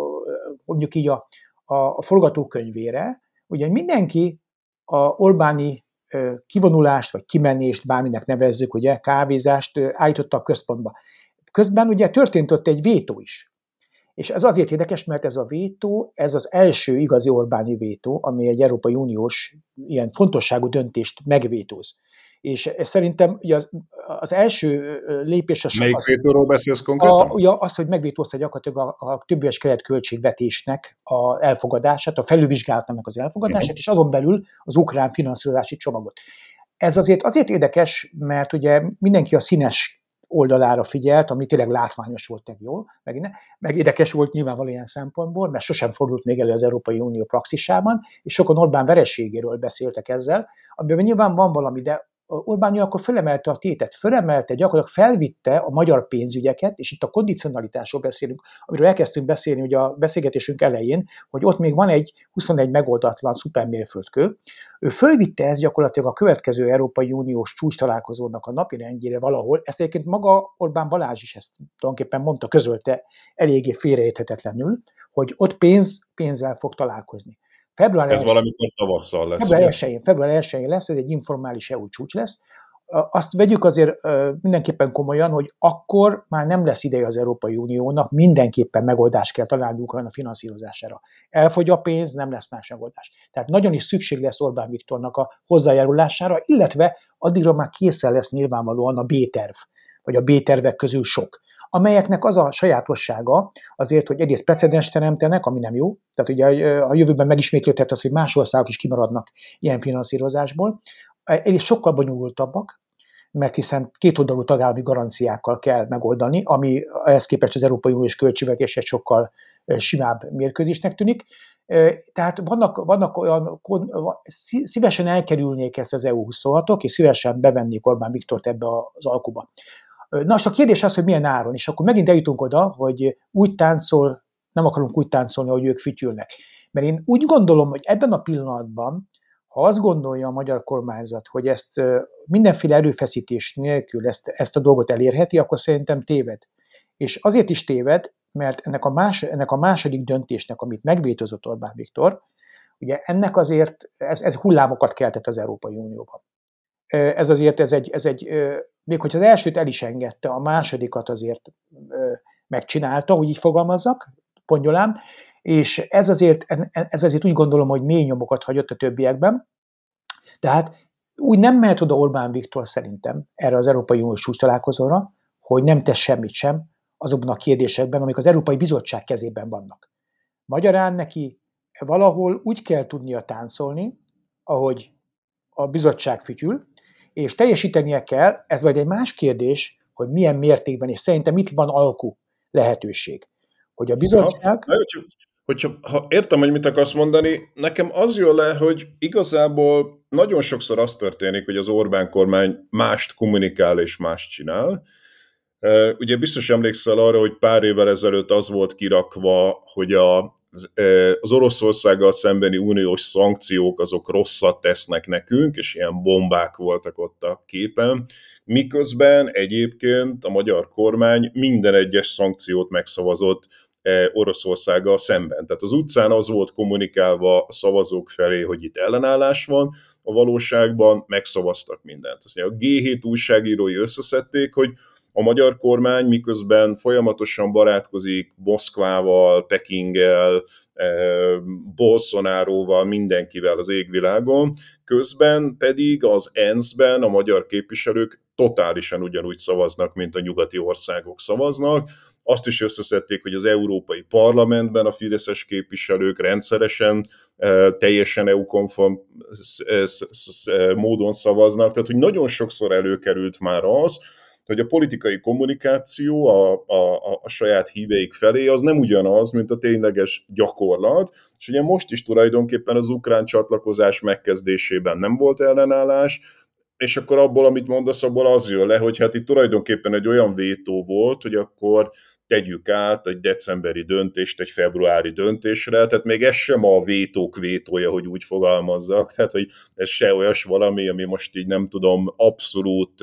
mondjuk így a, a, a forgatókönyvére, ugye mindenki a Orbáni kivonulást, vagy kimenést, bárminek nevezzük, ugye, kávézást állította a központba. Közben ugye történt ott egy vétó is. És ez azért érdekes, mert ez a vétó, ez az első igazi Orbáni vétó, ami egy Európai Uniós ilyen fontosságú döntést megvétóz. És szerintem ugye az, az első lépés... Az Melyik az, vétóról beszélsz konkrétan? A, ugye az, hogy megvétózta gyakorlatilag a, a többéves keretköltségvetésnek az elfogadását, a felülvizsgálatnak az elfogadását, uh-huh. és azon belül az ukrán finanszírozási csomagot. Ez azért azért érdekes, mert ugye mindenki a színes oldalára figyelt, ami tényleg látványos volt, meg jól, meg, meg érdekes volt nyilvánvalóan ilyen szempontból, mert sosem fordult még elő az Európai Unió praxisában, és sokan Orbán vereségéről beszéltek ezzel, amiben nyilván van valami, de Orbán akkor fölemelte a tétet, fölemelte, gyakorlatilag felvitte a magyar pénzügyeket, és itt a kondicionalitásról beszélünk, amiről elkezdtünk beszélni ugye a beszélgetésünk elején, hogy ott még van egy huszonegy megoldatlan szupermérföldkő. Ő fölvitte ezt gyakorlatilag a következő Európai Uniós csúcs találkozónak a napirendjére valahol. Ezt egyébként maga Orbán Balázs is ezt tulajdonképpen mondta, közölte eléggé félreérthetetlenül, hogy ott pénz pénzzel fog találkozni. Február Ez valamikor tavasszal lesz. Február elsején, február elsején lesz, ez egy informális é u csúcs lesz. Azt vegyük azért mindenképpen komolyan, hogy akkor már nem lesz ideje az Európai Uniónak, mindenképpen megoldást kell találnunk olyan a finanszírozására. Elfogy a pénz, nem lesz más megoldás. Tehát nagyon is szükség lesz Orbán Viktornak a hozzájárulására, illetve addigra már készen lesz nyilvánvalóan a B-terv, vagy a B-tervek közül sok, amelyeknek az a sajátossága azért, hogy egész precedens teremtenek, ami nem jó, tehát ugye a jövőben megismétlődhet az, hogy más országok is kimaradnak ilyen finanszírozásból, és sokkal bonyolultabbak, mert hiszen kétoldalú tagállami garanciákkal kell megoldani, ami ehhez képest az Európai Uniós költségvetés egy sokkal simább mérkőzésnek tűnik. Tehát vannak, vannak olyan, szívesen elkerülnék ezt az é u huszonhatok, és szívesen bevennék Orbán Viktort ebbe az alkuba. Na, most a kérdés az, hogy milyen áron, és akkor megint eljutunk oda, hogy úgy táncol, nem akarunk úgy táncolni, hogy ők fütyülnek. Mert én úgy gondolom, hogy ebben a pillanatban, ha azt gondolja a magyar kormányzat, hogy ezt mindenféle erőfeszítés nélkül ezt, ezt a dolgot elérheti, akkor szerintem téved. És azért is téved, mert ennek a, más, ennek a második döntésnek, amit megvétózott Orbán Viktor, ugye ennek azért, ez, ez hullámokat keltett az Európai Unióban. Ez azért, ez egy, ez egy, még hogyha az elsőt el is engedte, a másodikat azért megcsinálta, úgy így fogalmazzak, pongyolán, és ez azért, ez azért úgy gondolom, hogy mély nyomokat hagyott a többiekben. Tehát úgy nem mehet oda Orbán Viktor szerintem erre az Európai Uniós csúcs találkozóra, hogy nem tesz semmit sem azokban a kérdésekben, amik az Európai Bizottság kezében vannak. Magyarán neki valahol úgy kell tudnia táncolni, ahogy a bizottság fütyül, és teljesítenie kell, ez majd egy más kérdés, hogy milyen mértékben, és szerintem itt van alkú lehetőség, hogy a bizottság... Ha, hogyha, hogyha, ha értem, hogy mit akarsz mondani, nekem az jön le, hogy igazából nagyon sokszor az történik, hogy az Orbán kormány mást kommunikál és mást csinál. Ugye biztos emlékszel arra, hogy pár évvel ezelőtt az volt kirakva, hogy a az Oroszországgal szembeni uniós szankciók azok rosszat tesznek nekünk, és ilyen bombák voltak ott a képen, miközben egyébként a magyar kormány minden egyes szankciót megszavazott Oroszországgal szemben. Tehát az utcán az volt kommunikálva a szavazók felé, hogy itt ellenállás van, a valóságban megszavaztak mindent. A gé hét újságírói összeszedték, hogy A magyar kormány miközben folyamatosan barátkozik Moszkvával, Pekinggel, Bolsonaróval, mindenkivel az égvilágon, közben pedig az é en es-ben a magyar képviselők totálisan ugyanúgy szavaznak, mint a nyugati országok szavaznak. Azt is összeszedték, hogy az Európai Parlamentben a fideszes képviselők rendszeresen, teljesen é u-konform módon szavaznak, tehát hogy nagyon sokszor előkerült már az, hogy a politikai kommunikáció a, a, a saját híveik felé az nem ugyanaz, mint a tényleges gyakorlat, és ugye most is tulajdonképpen az ukrán csatlakozás megkezdésében nem volt ellenállás, és akkor abból, amit mondasz, abból az jön le, hogy hát itt tulajdonképpen egy olyan vétó volt, hogy akkor tegyük át egy decemberi döntést egy februári döntésre, tehát még ez sem a vétók vétója, hogy úgy fogalmazzak, tehát hogy ez se olyas valami, ami most így nem tudom, abszolút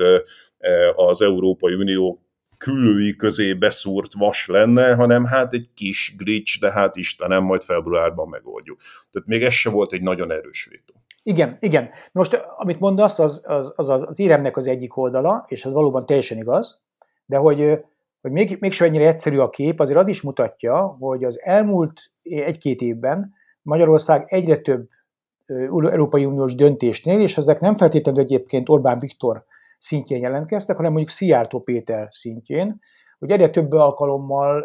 az Európai Unió küllői közé beszúrt vas lenne, hanem hát egy kis glitch, de hát Istenem, majd februárban megoldjuk. Tehát még ez se volt egy nagyon erős vétó. Igen, igen. Most, amit mondasz, az az, az, az éremnek az egyik oldala, és az valóban teljesen igaz, de hogy, hogy még, mégsem ennyire egyszerű a kép, azért az is mutatja, hogy az elmúlt egy-két évben Magyarország egyre több Európai Uniós döntésnél, és ezek nem feltétlenül egyébként Orbán Viktor szintjén jelentkeztek, hanem mondjuk Szijjártó Péter szintjén, hogy egyre több alkalommal,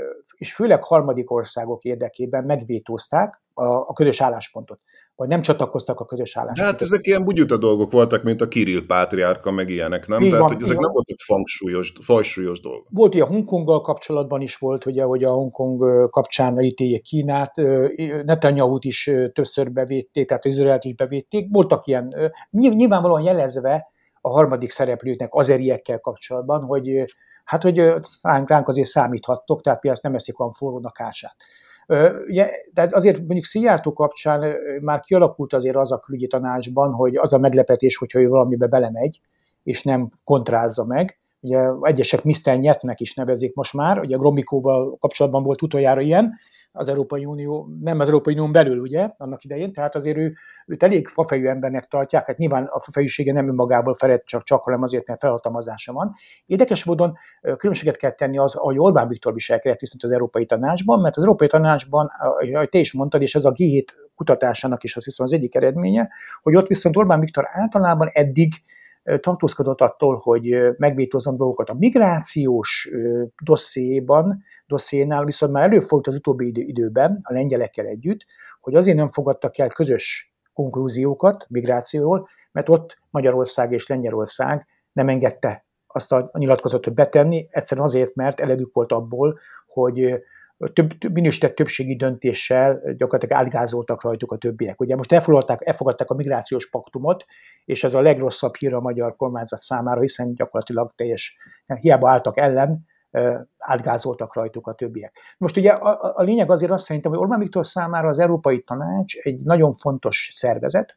és főleg harmadik országok érdekében megvétózták a, a közös álláspontot, vagy nem csatlakoztak a közös álláspontot. Hát ezek ilyen bugyuta dolgok voltak, mint a Kirill pátriárka, meg ilyenek, nem? Így Tehát, van, hogy ezek nem voltak fangsúlyos, fajsúlyos dolgok. Volt, hogy a Hongkonggal kapcsolatban is volt, ugye, hogy a Hongkong kapcsán elítéljék Kínát, Netanyahut is többször bevédték, tehát Izraelt is bevédték. Voltak ilyen, nyilvánvalóan jelezve a harmadik szereplőknek, azeriekkel kapcsolatban, hogy hát, hogy ránk azért számíthattok, tehát mi azt nem eszik olyan forrónak ását. Ugye, tehát azért mondjuk Szijjártó kapcsán már kialakult azért az a külügyi tanácsban, hogy az a meglepetés, hogyha ő valamibe belemegy, és nem kontrázza meg. Ugye egyesek miszter Nyetnek is nevezik most már, ugye a Gromikóval kapcsolatban volt utoljára ilyen, az Európai Unió, nem az Európai Unión belül, ugye, annak idején, tehát azért ő, őt elég fafejű embernek tartják, hát nyilván a fafejűsége nem önmagából felett csak, csak, hanem azért, mert felhatalmazása van. Érdekes módon különbséget kell tenni az, ahogy Orbán Viktor viselkedett viszont az Európai Tanácsban, mert az Európai Tanácsban, ahogy te is mondtad, és ez a gé hét kutatásának is azt hiszem az egyik eredménye, hogy ott viszont Orbán Viktor általában eddig tartózkodott attól, hogy megvétózzon dolgokat. A migrációs dossziéban, dossziénál viszont már előfordult az utóbbi idő, időben, a lengyelekkel együtt, hogy azért nem fogadtak el közös konklúziókat migrációról, mert ott Magyarország és Lengyelország nem engedte azt a nyilatkozatot betenni, egyszerűen azért, mert elegük volt abból, hogy több, több minősített többségi döntéssel gyakorlatilag átgázoltak rajtuk a többiek. Ugye most elfogadták, elfogadták a migrációs paktumot, és ez a legrosszabb hír a magyar kormányzat számára, hiszen gyakorlatilag teljes, hiába álltak ellen, átgázoltak rajtuk a többiek. Most ugye a, a lényeg azért azt szerintem, hogy Orbán Viktor számára az Európai Tanács egy nagyon fontos szervezet,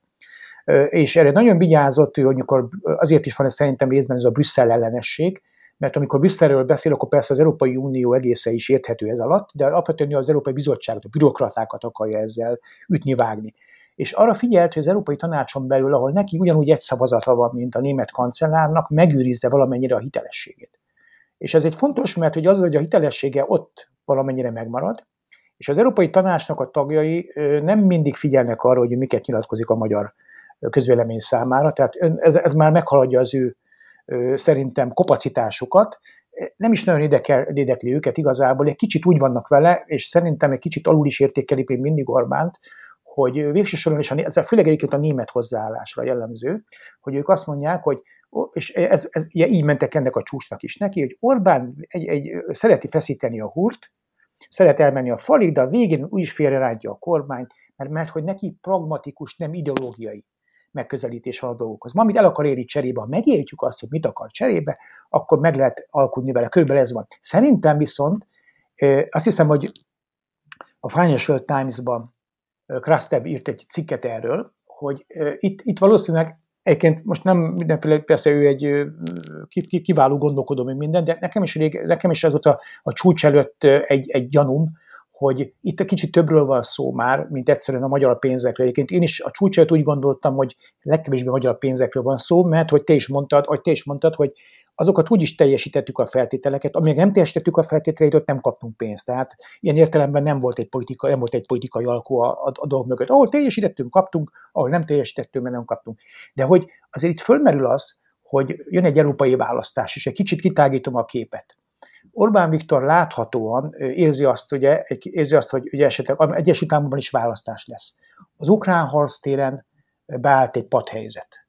és erre nagyon vigyázott, hogy amikor azért is van ez szerintem részben ez a Brüsszel ellenesség, mert amikor Brüsszelről beszél, akkor persze az Európai Unió egészen is érthető ez alatt, de alapvetően az Európai Bizottságot, a bürokratákat akarja ezzel ütni-vágni. És arra figyelt, hogy az Európai Tanácson belül, ahol neki ugyanúgy egy szavazata van, mint a német kancellárnak, megőrizze valamennyire a hitelességét. És ez egy fontos, mert hogy az, hogy a hitelessége ott valamennyire megmarad, és az Európai Tanácsnak a tagjai nem mindig figyelnek arra, hogy miket nyilatkozik a magyar közvélemény számára, tehát ez, ez már meghaladja az ő szerintem kapacitásokat, nem is nagyon érdekel, érdekli őket igazából, egy kicsit úgy vannak vele, és szerintem egy kicsit alul is értékelik még mindig Orbánt, hogy végső soron is, ez főleg egyébként a német hozzáállásra jellemző, hogy ők azt mondják, hogy, és ez, ez így mentek ennek a csúcsnak is neki, hogy Orbán egy, egy, szereti feszíteni a húrt, szeret elmenni a falig, de a végén úgy is félrerántja a kormányt, mert, mert hogy neki pragmatikus, nem ideológiai megközelítés van a dolgokhoz. Ma, amit el akar érni cserébe, ha megértjük azt, hogy mit akar cserébe, akkor meg lehet alkudni vele. Körülbelül ez van. Szerintem viszont azt hiszem, hogy a Financial Times-ban Krastev írt egy cikket erről, hogy itt, itt valószínűleg egyébként most nem mindenféle, persze ő egy kiváló gondolkodó, még minden, de nekem is, rég, nekem is az ott a, a csúcs előtt egy, egy gyanúm, hogy itt egy kicsit többről van szó már, mint egyszerűen a magyar pénzekről. Egyébként én is a csúcsát úgy gondoltam, hogy legkevésbé magyar pénzekről van szó, mert hogy te is mondtad, hogy te is mondtad, hogy azokat úgy is teljesítettük a feltételeket, amíg nem teljesítettük a feltételeit, ott nem kaptunk pénzt. Tehát ilyen értelemben nem volt egy politika, nem volt egy politikai alkú a, a, a dolg mögött. Ahol teljesítettünk, kaptunk, ahol nem teljesítettünk, mert nem kaptunk. De hogy azért itt fölmerül az, hogy jön egy európai választás, és egy kicsit kitágítom a képet. Orbán Viktor láthatóan érzi azt, ugye, érzi azt hogy ugye esetleg Egyesült Államokban is választás lesz. Az ukrán harctéren beállt egy padhelyzet.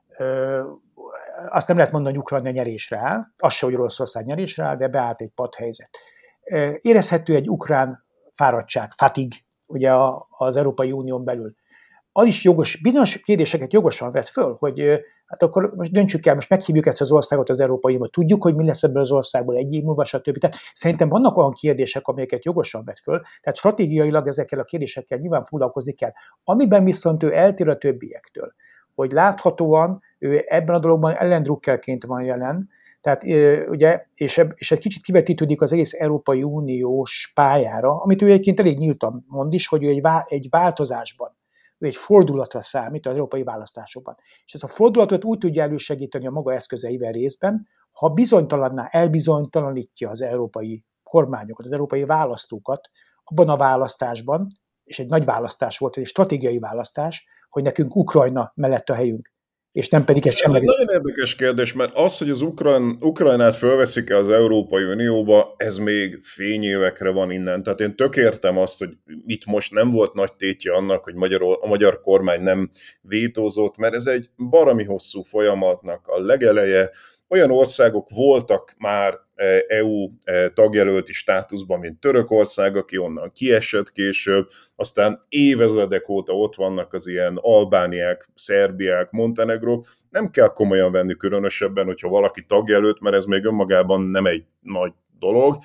Azt nem lehet mondani, hogy Ukrajna nyerésre áll, az se, hogy Oroszország nyerésre áll, de beállt egy padhelyzet. Érezhető egy ukrán fáradtság, fatig, ugye az Európai Unión belül. Az is jogos, bizonyos kérdéseket jogosan vet föl, hogy hát akkor most döntsük el, most meghívjuk ezt az országot az Európai Unióba, tudjuk, hogy mi lesz ebből az országból egy év múlva, stb. Tehát szerintem vannak olyan kérdések, amelyeket jogosan vet föl, tehát stratégiailag ezekkel a kérdésekkel nyilván foglalkozni kell. Amiben viszont ő eltér a többiektől, hogy láthatóan ő ebben a dologban ellendrukkelként van jelen, tehát ugye, és, és egy kicsit kivetítődik az egész Európai Uniós pályára, amit ő egyébként elég nyíltan mond is, hogy ő egy, vá, egy változásban, ő egy fordulatra számít az európai választásokban. És ezt a fordulatot úgy tudja elősegíteni a maga eszközeivel részben, ha bizonytalanná elbizonytalanítja az európai kormányokat, az európai választókat abban a választásban, és egy nagy választás volt, egy stratégiai választás, hogy nekünk Ukrajna mellett a helyünk, és nem pedig egy Ez egy semleges. nagyon érdekes kérdés, mert az, hogy az Ukrán, Ukrajnát fölveszik-e az Európai Unióba, ez még fényévekre van innen. Tehát én tök értem azt, hogy itt most nem volt nagy tétje annak, hogy magyar, a magyar kormány nem vétózott, mert ez egy baromi hosszú folyamatnak a legeleje. Olyan országok voltak már é u tagjelölti státuszban, mint Törökország, aki onnan kiesett később, aztán évezredek óta ott vannak az ilyen Albániák, Szerbiák, Montenegrók. Nem kell komolyan venni különösebben, hogyha valaki tagjelölt, mert ez még önmagában nem egy nagy dolog,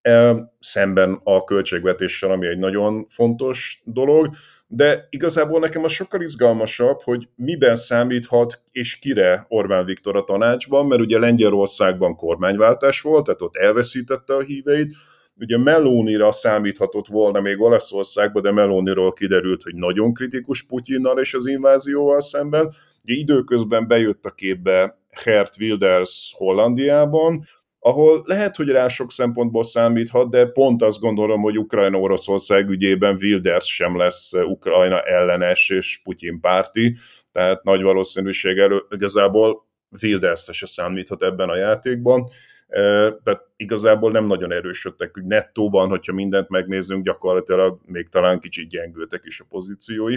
szemben a költségvetéssel, ami egy nagyon fontos dolog, de igazából nekem az sokkal izgalmasabb, hogy miben számíthat és kire Orbán Viktor a tanácsban, mert ugye Lengyelországban kormányváltás volt, tehát ott elveszítette a híveit, ugye Melonira számíthatott volna még Olaszországban, de Meloniról kiderült, hogy nagyon kritikus Putyinnal és az invázióval szemben. Ugye időközben bejött a képbe Geert Wilders Hollandiában, ahol lehet, hogy rá sok szempontból számíthat, de pont azt gondolom, hogy Ukrajna-Oroszország ügyében Wilders sem lesz Ukrajna ellenes és Putyin párti, tehát nagy valószínűség elő, igazából Wilders se számíthat ebben a játékban, tehát igazából nem nagyon erősödtek, hogy nettóban, hogyha mindent megnézzünk, gyakorlatilag még talán kicsit gyengültek is a pozíciói.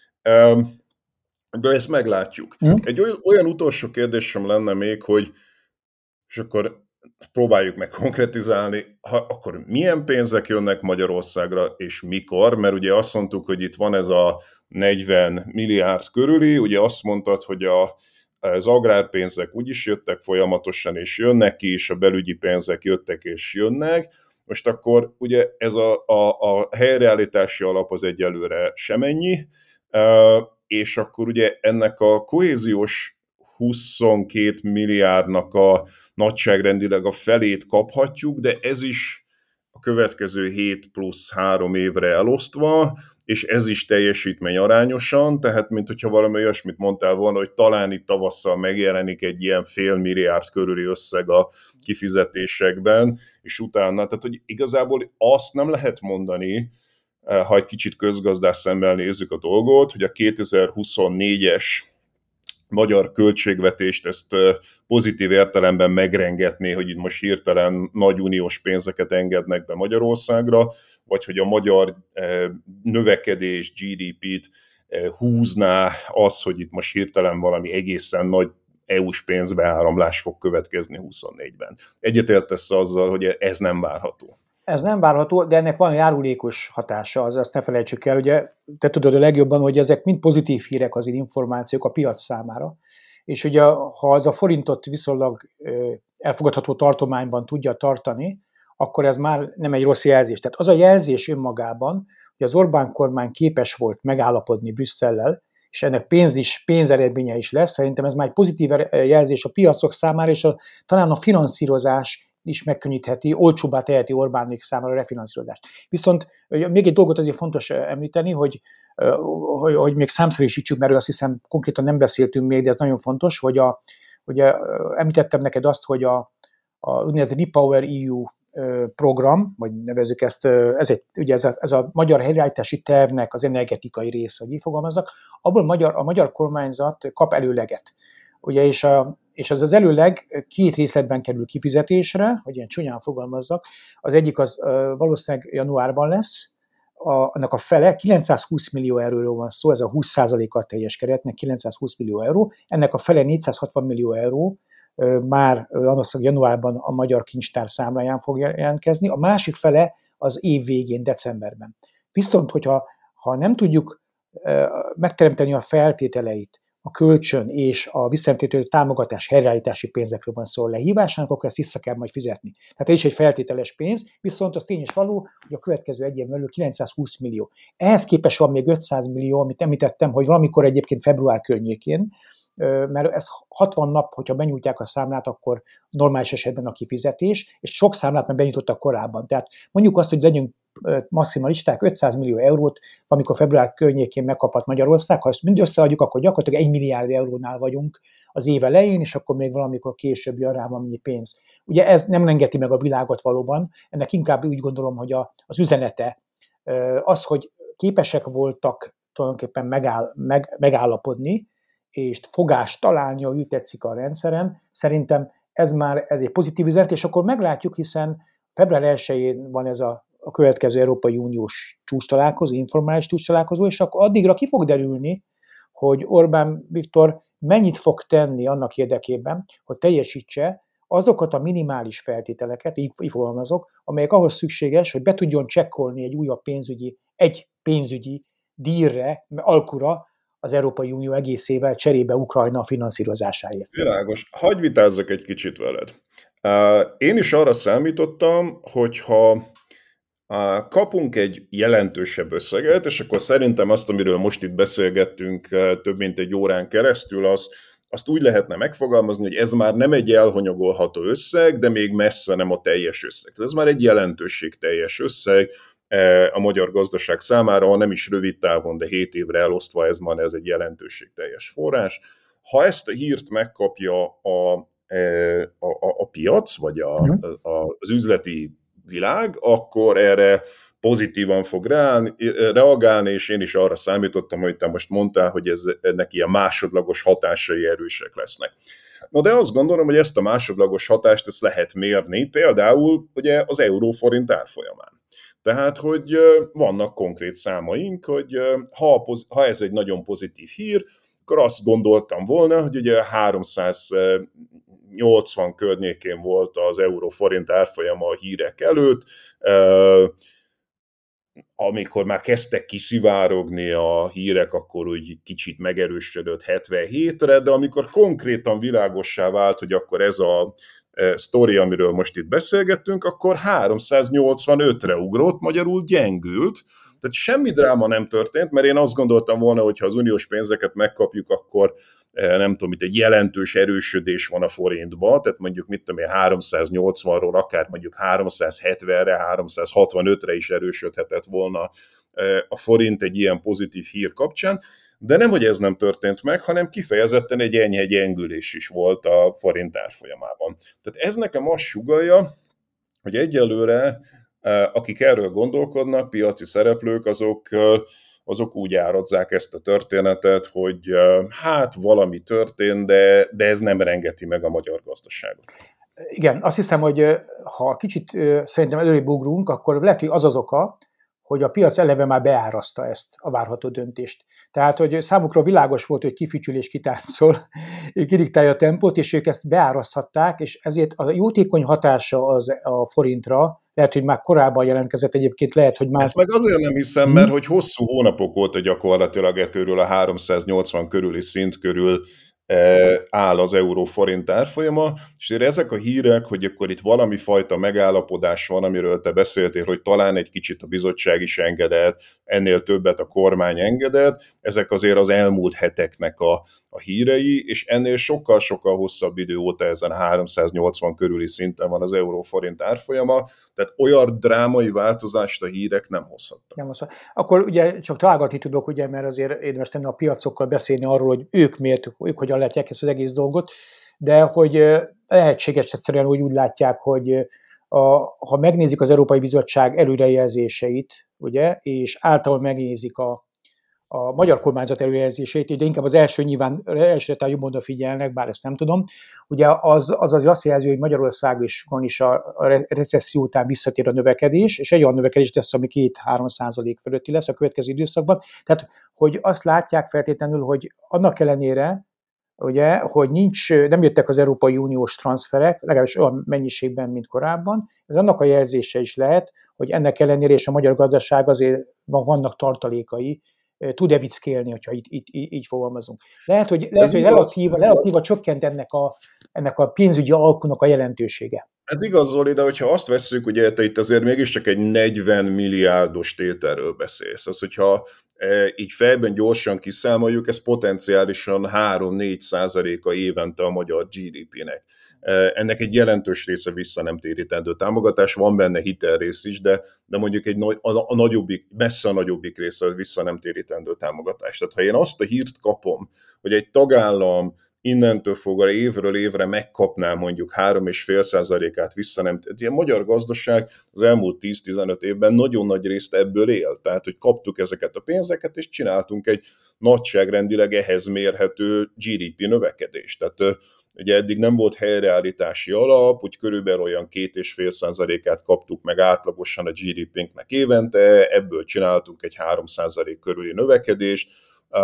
De ezt meglátjuk. Mm. Egy olyan, olyan utolsó kérdésem lenne még, hogy és akkor próbáljuk meg konkretizálni, ha, akkor milyen pénzek jönnek Magyarországra, és mikor, mert ugye azt mondtuk, hogy itt van ez a negyven milliárd körüli, ugye azt mondtad, hogy a, az agrárpénzek úgyis jöttek folyamatosan, és jönnek ki, és a belügyi pénzek jöttek, és jönnek. Most akkor ugye ez a, a, a helyreállítási alap az egyelőre semennyi, és akkor ugye ennek a kohéziós huszonkét milliárdnak a nagyságrendileg a felét kaphatjuk, de ez is a következő hét plusz három évre elosztva, és ez is teljesítmény arányosan, tehát mint hogyha valami olyasmit mondtál volna, hogy talán itt tavasszal megjelenik egy ilyen fél milliárd körüli összeg a kifizetésekben, és utána, tehát hogy igazából azt nem lehet mondani, ha egy kicsit közgazdás szemmel nézzük a dolgot, hogy a kétezer-huszonnégyes magyar költségvetést ezt pozitív értelemben megrengetné, hogy itt most hirtelen nagy uniós pénzeket engednek be Magyarországra, vagy hogy a magyar növekedés, gé dé pét húzná az, hogy itt most hirtelen valami egészen nagy é u-s pénzbeáramlás fog következni huszonnégyben. Egyetértesz azzal, hogy ez nem várható? Ez nem várható, de ennek van járulékos hatása, az, azt ne felejtsük el, ugye te tudod a legjobban, hogy ezek mind pozitív hírek az információk a piac számára, és ugye ha az a forintot viszonylag elfogadható tartományban tudja tartani, akkor ez már nem egy rossz jelzés. Tehát az a jelzés önmagában, hogy az Orbán kormány képes volt megállapodni Brüsszellel, és ennek pénz is, pénzeredménye is lesz, szerintem ez már egy pozitív jelzés a piacok számára, és a, talán a finanszírozás is megkönnyítheti, olcsóbbá teheti Orbánék számára a refinanszírozást. Viszont még egy dolgot azért fontos említeni, hogy, hogy, hogy még számszerűsítsük, mert azt hiszem konkrétan nem beszéltünk még, de ez nagyon fontos, hogy a, ugye, említettem neked azt, hogy a, a úgynevezett REPower é u program, vagy nevezzük ezt, ez, egy, ugye ez, a, ez a magyar helyreállítási tervnek az energetikai része, hogy így fogalmazzak, abból a magyar, a magyar kormányzat kap előleget. Ugye, és, a, és az az előleg két részletben kerül kifizetésre, hogy ilyen csúnyán fogalmazzak. Az egyik az valószínűleg januárban lesz, a, annak a fele, kilencszázhúsz millió euróról van szó, ez a húsz százaléka a teljes keretnek, kilencszázhúsz millió euró, ennek a fele négyszázhatvan millió euró, már valószínűleg januárban a Magyar Kincstár számláján fog jelentkezni, a másik fele az év végén, decemberben. Viszont, hogyha ha nem tudjuk megteremteni a feltételeit a kölcsön és a visszanemtérítő támogatás helyreállítási pénzekről van szó lehívásának, akkor ezt vissza kell majd fizetni. Tehát ez is egy feltételes pénz, viszont az tény és való, hogy a következő egy évben belül kilencszázhúsz millió. Ehhez képest van még ötszáz millió, amit említettem, hogy valamikor egyébként február környékén, mert ez hatvan nap, hogyha benyújtják a számlát, akkor normális esetben a kifizetés, és sok számlát már benyújtottak korábban. Tehát mondjuk azt, hogy legyünk maximalisták, ötszáz millió eurót, amikor február környékén megkaphat Magyarország, ha ezt mind összeadjuk, akkor gyakorlatilag egy milliárd eurónál vagyunk az év elején, és akkor még valamikor később jön rá valami pénz. Ugye ez nem engedi meg a világot valóban, ennek inkább úgy gondolom, hogy a, az üzenete az, hogy képesek voltak tulajdonképpen megáll, meg, megállapodni, és fogást találni, hogy úgy tetszik a rendszeren, szerintem ez már ez egy pozitív üzenet, és akkor meglátjuk, hiszen február elsején van ez a, a következő Európai Uniós csúcstalálkozó, informális csúcstalálkozó, és akkor addigra ki fog derülni, hogy Orbán Viktor mennyit fog tenni annak érdekében, hogy teljesítse azokat a minimális feltételeket, így, így fogalmazok, amelyek ahhoz szükséges, hogy be tudjon csekkolni egy újabb pénzügyi, egy pénzügyi díjra, alkura az Európai Unió egészével cserébe Ukrajna finanszírozásáért. Világos. Hagyj vitázzak egy kicsit veled. Én is arra számítottam, hogyha kapunk egy jelentősebb összeget, és akkor szerintem azt, amiről most itt beszélgettünk több mint egy órán keresztül, az, azt úgy lehetne megfogalmazni, hogy ez már nem egy elhanyagolható összeg, de még messze nem a teljes összeg. Ez már egy jelentőségteljes összeg a magyar gazdaság számára, ha nem is rövid távon, de hét évre elosztva ez már ez egy jelentőségteljes forrás. Ha ezt a hírt megkapja a, a, a, a piac, vagy a, a, az üzleti világ, akkor erre pozitívan fog reagálni, és én is arra számítottam, hogy te most mondtál, hogy ez, ennek ilyen másodlagos hatásai erősek lesznek. No, de azt gondolom, hogy ezt a másodlagos hatást ezt lehet mérni, például ugye az euró-forint árfolyamán. Tehát, hogy vannak konkrét számaink, hogy ha, ha ez egy nagyon pozitív hír, akkor azt gondoltam volna, hogy ugye háromszáznyolcvan környékén volt az euró-forint árfolyama a hírek előtt, amikor már kezdtek kiszivárogni a hírek, akkor úgy kicsit megerősödött hetvenhétre, de amikor konkrétan világossá vált, hogy akkor ez a sztori, amiről most itt beszélgettünk, akkor háromszáznyolcvanötre ugrott, magyarul gyengült. Tehát semmi dráma nem történt, mert én azt gondoltam volna, hogy ha az uniós pénzeket megkapjuk, akkor nem tudom, itt egy jelentős erősödés van a forintban, tehát mondjuk mit tudom én, háromszáznyolcvanról akár mondjuk háromszázhetvenre, háromszázhatvanötre is erősödhetett volna a forint egy ilyen pozitív hír kapcsán, de nem, hogy ez nem történt meg, hanem kifejezetten egy enyhe gyengülés is volt a forint árfolyamában. Tehát ez nekem azt sugallja, hogy egyelőre akik erről gondolkodnak, piaci szereplők, azok, azok úgy árazzák ezt a történetet, hogy hát valami történt, de, de ez nem rengeti meg a magyar gazdaságot. Igen, azt hiszem, hogy ha kicsit szerintem előrébb ugrunk, akkor lehet, hogy az az oka, hogy a piac eleve már beáraszta ezt a várható döntést. Tehát, hogy számukra világos volt, hogy kifütyül és kitáncol, kidiktálja a tempót, és ők ezt beáraszthatták, és ezért a jótékony hatása az a forintra, lehet, hogy már korábban jelentkezett egyébként, lehet, hogy már... Ezt meg azért nem hiszem, hmm. mert hogy hosszú hónapok óta gyakorlatilag e körül a háromszáznyolcvan körüli szint körül áll az euró-forint árfolyama, és ezek a hírek, hogy akkor itt valami fajta megállapodás van, amiről te beszéltél, hogy talán egy kicsit a bizottság is engedett, ennél többet a kormány engedett, ezek azért az elmúlt heteknek a, a hírei, és ennél sokkal-sokkal hosszabb idő óta ezen a háromszáznyolcvan körüli szinten van az euró-forint árfolyama, tehát olyan drámai változást a hírek nem hozhattak. Nem hozhat. Akkor ugye csak találgatni tudok, ugye, mert azért érdemes tenni a piacokkal beszélni arról, hogy ők miért, ők hogyan látják ezt az egész dolgot, de hogy lehetséges egyszerűen úgy, úgy látják, hogy a, ha megnézik az Európai Bizottság előrejelzéseit, ugye, és általában megnézik a, a magyar kormányzat előrejelzéseit, de inkább az első nyilván elsőre talán jobban odafigyelnek, bár ezt nem tudom, ugye az, az azért azt jelzi, hogy Magyarországon is, is a, a recesszió után visszatér a növekedés, és egy olyan növekedés lesz, ami két-három százalék fölötti lesz a következő időszakban. Tehát, hogy azt látják feltétlenül, hogy annak ellenére, ugye, hogy nincs, nem jöttek az Európai Uniós transferek, legalábbis olyan mennyiségben, mint korábban, ez annak a jelzése is lehet, hogy ennek ellenére és a magyar gazdaság azért vannak tartalékai, tud-e vickélni, hogyha így, így, így fogalmazunk. Lehet, hogy, lehet, hogy relatíva, relatíva csökkent ennek a, ennek a pénzügyi alkunak a jelentősége. Ez igaz, Zoli, de hogyha azt vesszük, ugye te itt azért mégiscsak egy negyven milliárdos tételről beszélsz. Az, hogyha e, így fejben gyorsan kiszámoljuk, ez potenciálisan három-négy százaléka évente a magyar gé dé pének. Ennek egy jelentős része vissza nem térítendő támogatás, van benne hitelrész is, de, de mondjuk egy nagy, a, a nagyobbik, messze a nagyobbik része vissza nem térítendő támogatás. Tehát ha én azt a hírt kapom, hogy egy tagállam innentől fogva évről évre megkapná mondjuk három egész öt százalékát vissza nem térítendő, a magyar gazdaság az elmúlt tíz-tizenöt évben nagyon nagy részt ebből él. Tehát, hogy kaptuk ezeket a pénzeket, és csináltunk egy nagyságrendileg ehhez mérhető gé dé pé növekedést. Tehát ugye eddig nem volt helyreállítási alap, úgy körülbelül olyan két egész öt százalékát kaptuk meg átlagosan a gé dé pénknek évente, ebből csináltunk egy három százalék körüli növekedést.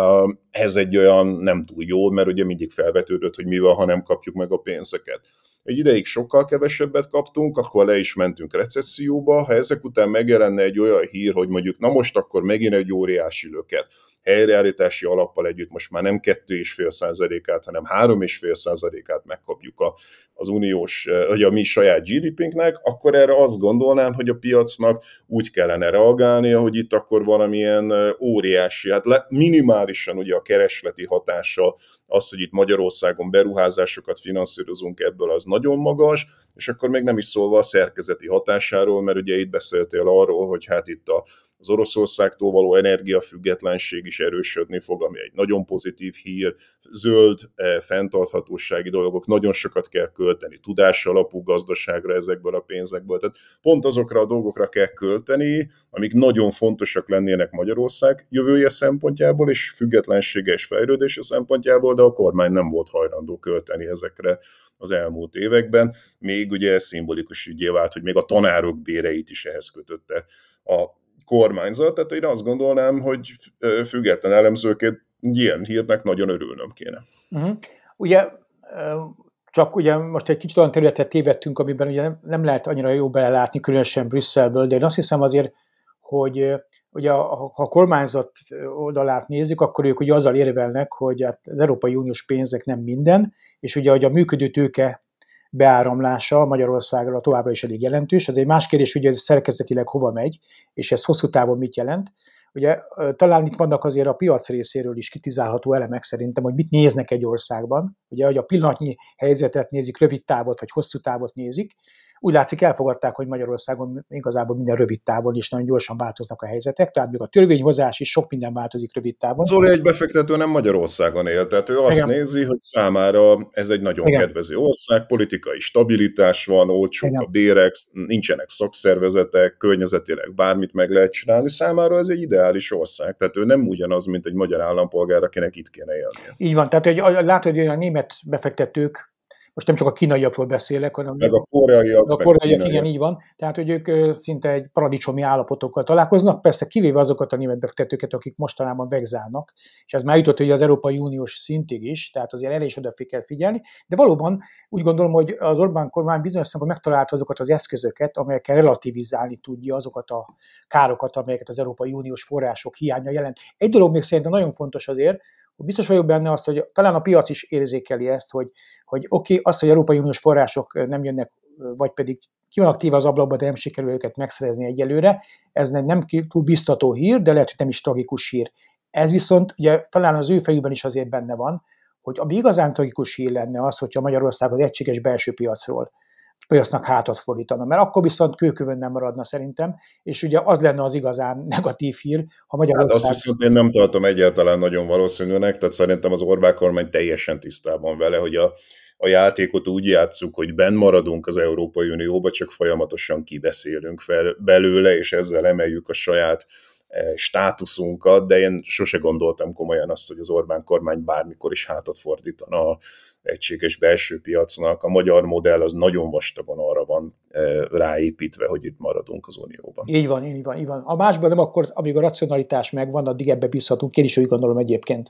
Ez egy olyan nem túl jó, mert ugye mindig felvetődött, hogy mi van, ha nem kapjuk meg a pénzeket. Egy ideig sokkal kevesebbet kaptunk, akkor le is mentünk recesszióba. Ha ezek után megjelenne egy olyan hír, hogy mondjuk na most akkor megint egy óriási löket, helyreállítási alappal együtt most már nem két egész öt százalékát, hanem három egész öt százalékát megkapjuk a, az uniós, vagy a mi saját gé dé pénknek, akkor erre azt gondolnám, hogy a piacnak úgy kellene reagálnia, hogy itt akkor valamilyen óriási, hát le, minimálisan ugye a keresleti hatása, az, hogy itt Magyarországon beruházásokat finanszírozunk ebből, az nagyon magas, és akkor még nem is szólva a szerkezeti hatásáról, mert ugye itt beszéltél arról, hogy hát itt a az Oroszországtól való energiafüggetlenség is erősödni fog, ami egy nagyon pozitív hír, zöld, fenntarthatósági dolgok, nagyon sokat kell költeni, tudásalapú gazdaságra ezekből a pénzekből. Tehát pont azokra a dolgokra kell költeni, amik nagyon fontosak lennének Magyarország jövője szempontjából, és függetlensége és fejlődése szempontjából, de a kormány nem volt hajlandó költeni ezekre az elmúlt években. Még ugye szimbolikus ügyé vált, hogy még a tanárok béreit is ehhez kötötte a kormányzat, tehát én azt gondolnám, hogy független elemzőként ilyen hírnek nagyon örülnöm kéne. Uh-huh. Ugye csak ugye most egy kicsit olyan területet tévedtünk, amiben ugye nem, nem lehet annyira jó belelátni, különösen Brüsszelből, de én azt hiszem azért, hogy ugye ha a kormányzat oldalát nézzük, akkor ők ugye azzal érvelnek, hogy az Európai Uniós pénzek nem minden, és ugye hogy a működő tőke beáramlása Magyarországra továbbra is elég jelentős. Ez egy más kérdés, hogy ez szerkezetileg hova megy, és ez hosszú távon mit jelent. Ugye talán itt vannak azért a piac részéről is kritizálható elemek szerintem, hogy mit néznek egy országban. Ugye, hogy a pillanatnyi helyzetet nézik, rövid távot vagy hosszú távot nézik. Úgy látszik, elfogadták, hogy Magyarországon igazából minden rövid távon is nagyon gyorsan változnak a helyzetek, tehát még a törvényhozás is sok minden változik rövid távon. Zoli, egy befektető nem Magyarországon él, tehát ő azt Igen. nézi, hogy számára ez egy nagyon Igen. kedvező ország, politikai stabilitás van, olcsók Igen. a bérek, nincsenek szakszervezetek, környezetileg bármit meg lehet csinálni, számára ez egy ideális ország, tehát ő nem ugyanaz, mint egy magyar állampolgár, akinek itt kéne élnie. Így van, tehát hogy látod, hogy olyan német befektetők, most nem csak a kínaiakról beszélek, hanem meg a koreaiak. A koreaiak, igen, így van. Tehát, hogy ők szinte egy paradicsomi állapotokkal találkoznak, persze kivéve azokat a német befektetőket, akik mostanában vegzálnak, és ez már jutott, hogy az Európai Uniós szintig is, tehát azért erre is oda kell figyelni, de valóban úgy gondolom, hogy az Orbán kormány bizonyos szempontból megtalálta azokat az eszközöket, amelyekkel relativizálni tudja azokat a károkat, amelyeket az Európai Uniós források hiánya jelent. Egy dolog még szerintem nagyon fontos azért, Biztos vagyok benne azt, hogy talán a piac is érzékeli ezt, hogy, hogy oké, okay, az, hogy Európai Uniós források nem jönnek, vagy pedig ki vannak téve az ablakba, de nem sikerül őket megszerezni egyelőre, ez nem túl biztató hír, de lehet, hogy nem is tragikus hír. Ez viszont ugye talán az ő fejükben is azért benne van, hogy ami igazán tragikus hír lenne az, hogyha Magyarország az egységes belső piacról piacnak hátat fordítana, mert akkor viszont kőkövön nem maradna szerintem, és ugye az lenne az igazán negatív hír, ha Magyarország... Hát azt viszont én nem tartom egyáltalán nagyon valószínűnek, tehát szerintem az Orbán kormány teljesen tisztában vele, hogy a, a játékot úgy játsszuk, hogy benn maradunk az Európai Unióba, csak folyamatosan kibeszélünk fel belőle, és ezzel emeljük a saját státuszunkat, de én sose gondoltam komolyan azt, hogy az Orbán kormány bármikor is hátat fordítana az egységes belső piacnak. A magyar modell az nagyon vastagon arra van ráépítve, hogy itt maradunk az Unióban. Így van, így van, így van. A másban nem, akkor amíg a racionalitás megvan, addig ebbe bízhatunk. Én is úgy gondolom egyébként.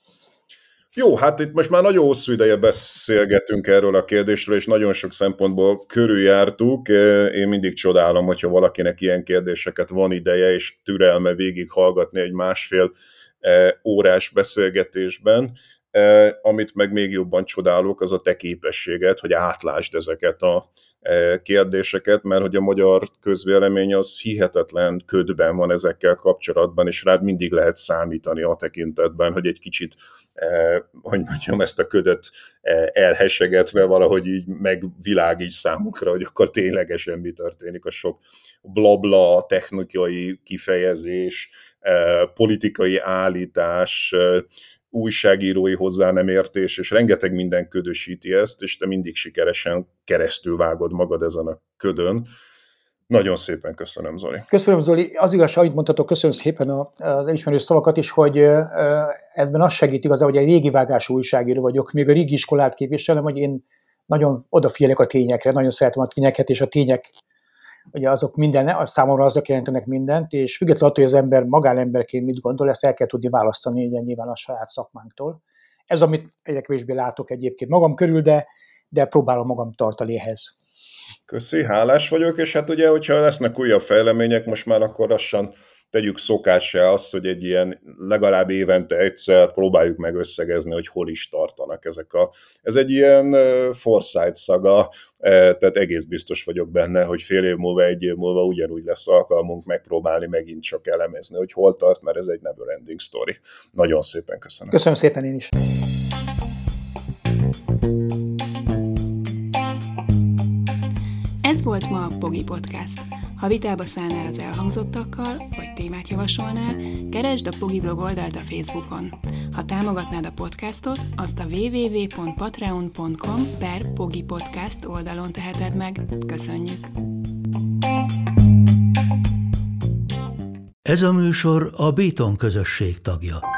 Jó, hát itt most már nagyon hosszú ideje beszélgetünk erről a kérdésről, és nagyon sok szempontból körüljártuk. Én mindig csodálom, hogyha valakinek ilyen kérdéseket van ideje, és türelme végighallgatni egy másfél órás beszélgetésben. Amit meg még jobban csodálok, az a te képességed, hogy átlásd ezeket a kérdéseket, mert hogy a magyar közvélemény az hihetetlen ködben van ezekkel kapcsolatban, és rád mindig lehet számítani a tekintetben, hogy egy kicsit, hogy mondjam, ezt a ködöt elhessegetve valahogy így megvilágíts számukra, hogy akkor ténylegesen mi történik, a sok blabla, technikai kifejezés, politikai állítás, újságírói hozzá nem értés, és rengeteg minden ködösíti ezt, és te mindig sikeresen keresztül vágod magad ezen a ködön. Nagyon szépen köszönöm, Zoli. Köszönöm, Zoli. Az igazság, amit mondtatok, köszönöm szépen az elismerő szavakat is, hogy ebben az segít igazán, hogy egy régi vágású újságíró vagyok, még a régi iskolát képviselem, hogy én nagyon odafigyelek a tényekre, nagyon szeretem a tényeket, és a tények, ugye azok minden, a számomra azok jelentenek mindent, és függetlenül attól, hogy az ember magánemberként mit gondol, ezt el kell tudni választani, ugye nyilván a saját szakmánktól. Ez, amit egyre kevésbé látok egyébként magam körül, de, de próbálom magam tartani ehhez. Köszi, hálás vagyok, és hát ugye, hogyha lesznek újabb fejlemények, most már akkor lassan tegyük szokássá azt, hogy egy ilyen legalább évente egyszer próbáljuk meg összegezni, hogy hol is tartanak ezek a... Ez egy ilyen uh, foresight szaga, uh, tehát egész biztos vagyok benne, hogy fél év múlva, egy év múlva ugyanúgy lesz alkalmunk megpróbálni megint csak elemezni, hogy hol tart, mert ez egy never ending story. Nagyon szépen köszönöm. Köszönöm szépen én is. Ez volt ma a Pogi Podcast. Ha vitába szállnál az elhangzottakkal, vagy témát javasolnál, keresd a Pogi blog oldalt a Facebookon. Ha támogatnád a podcastot, azt a double-u double-u double-u pont patreon pont com per Pogi Podcast oldalon teheted meg. Köszönjük! Ez a műsor a Béton közösség tagja.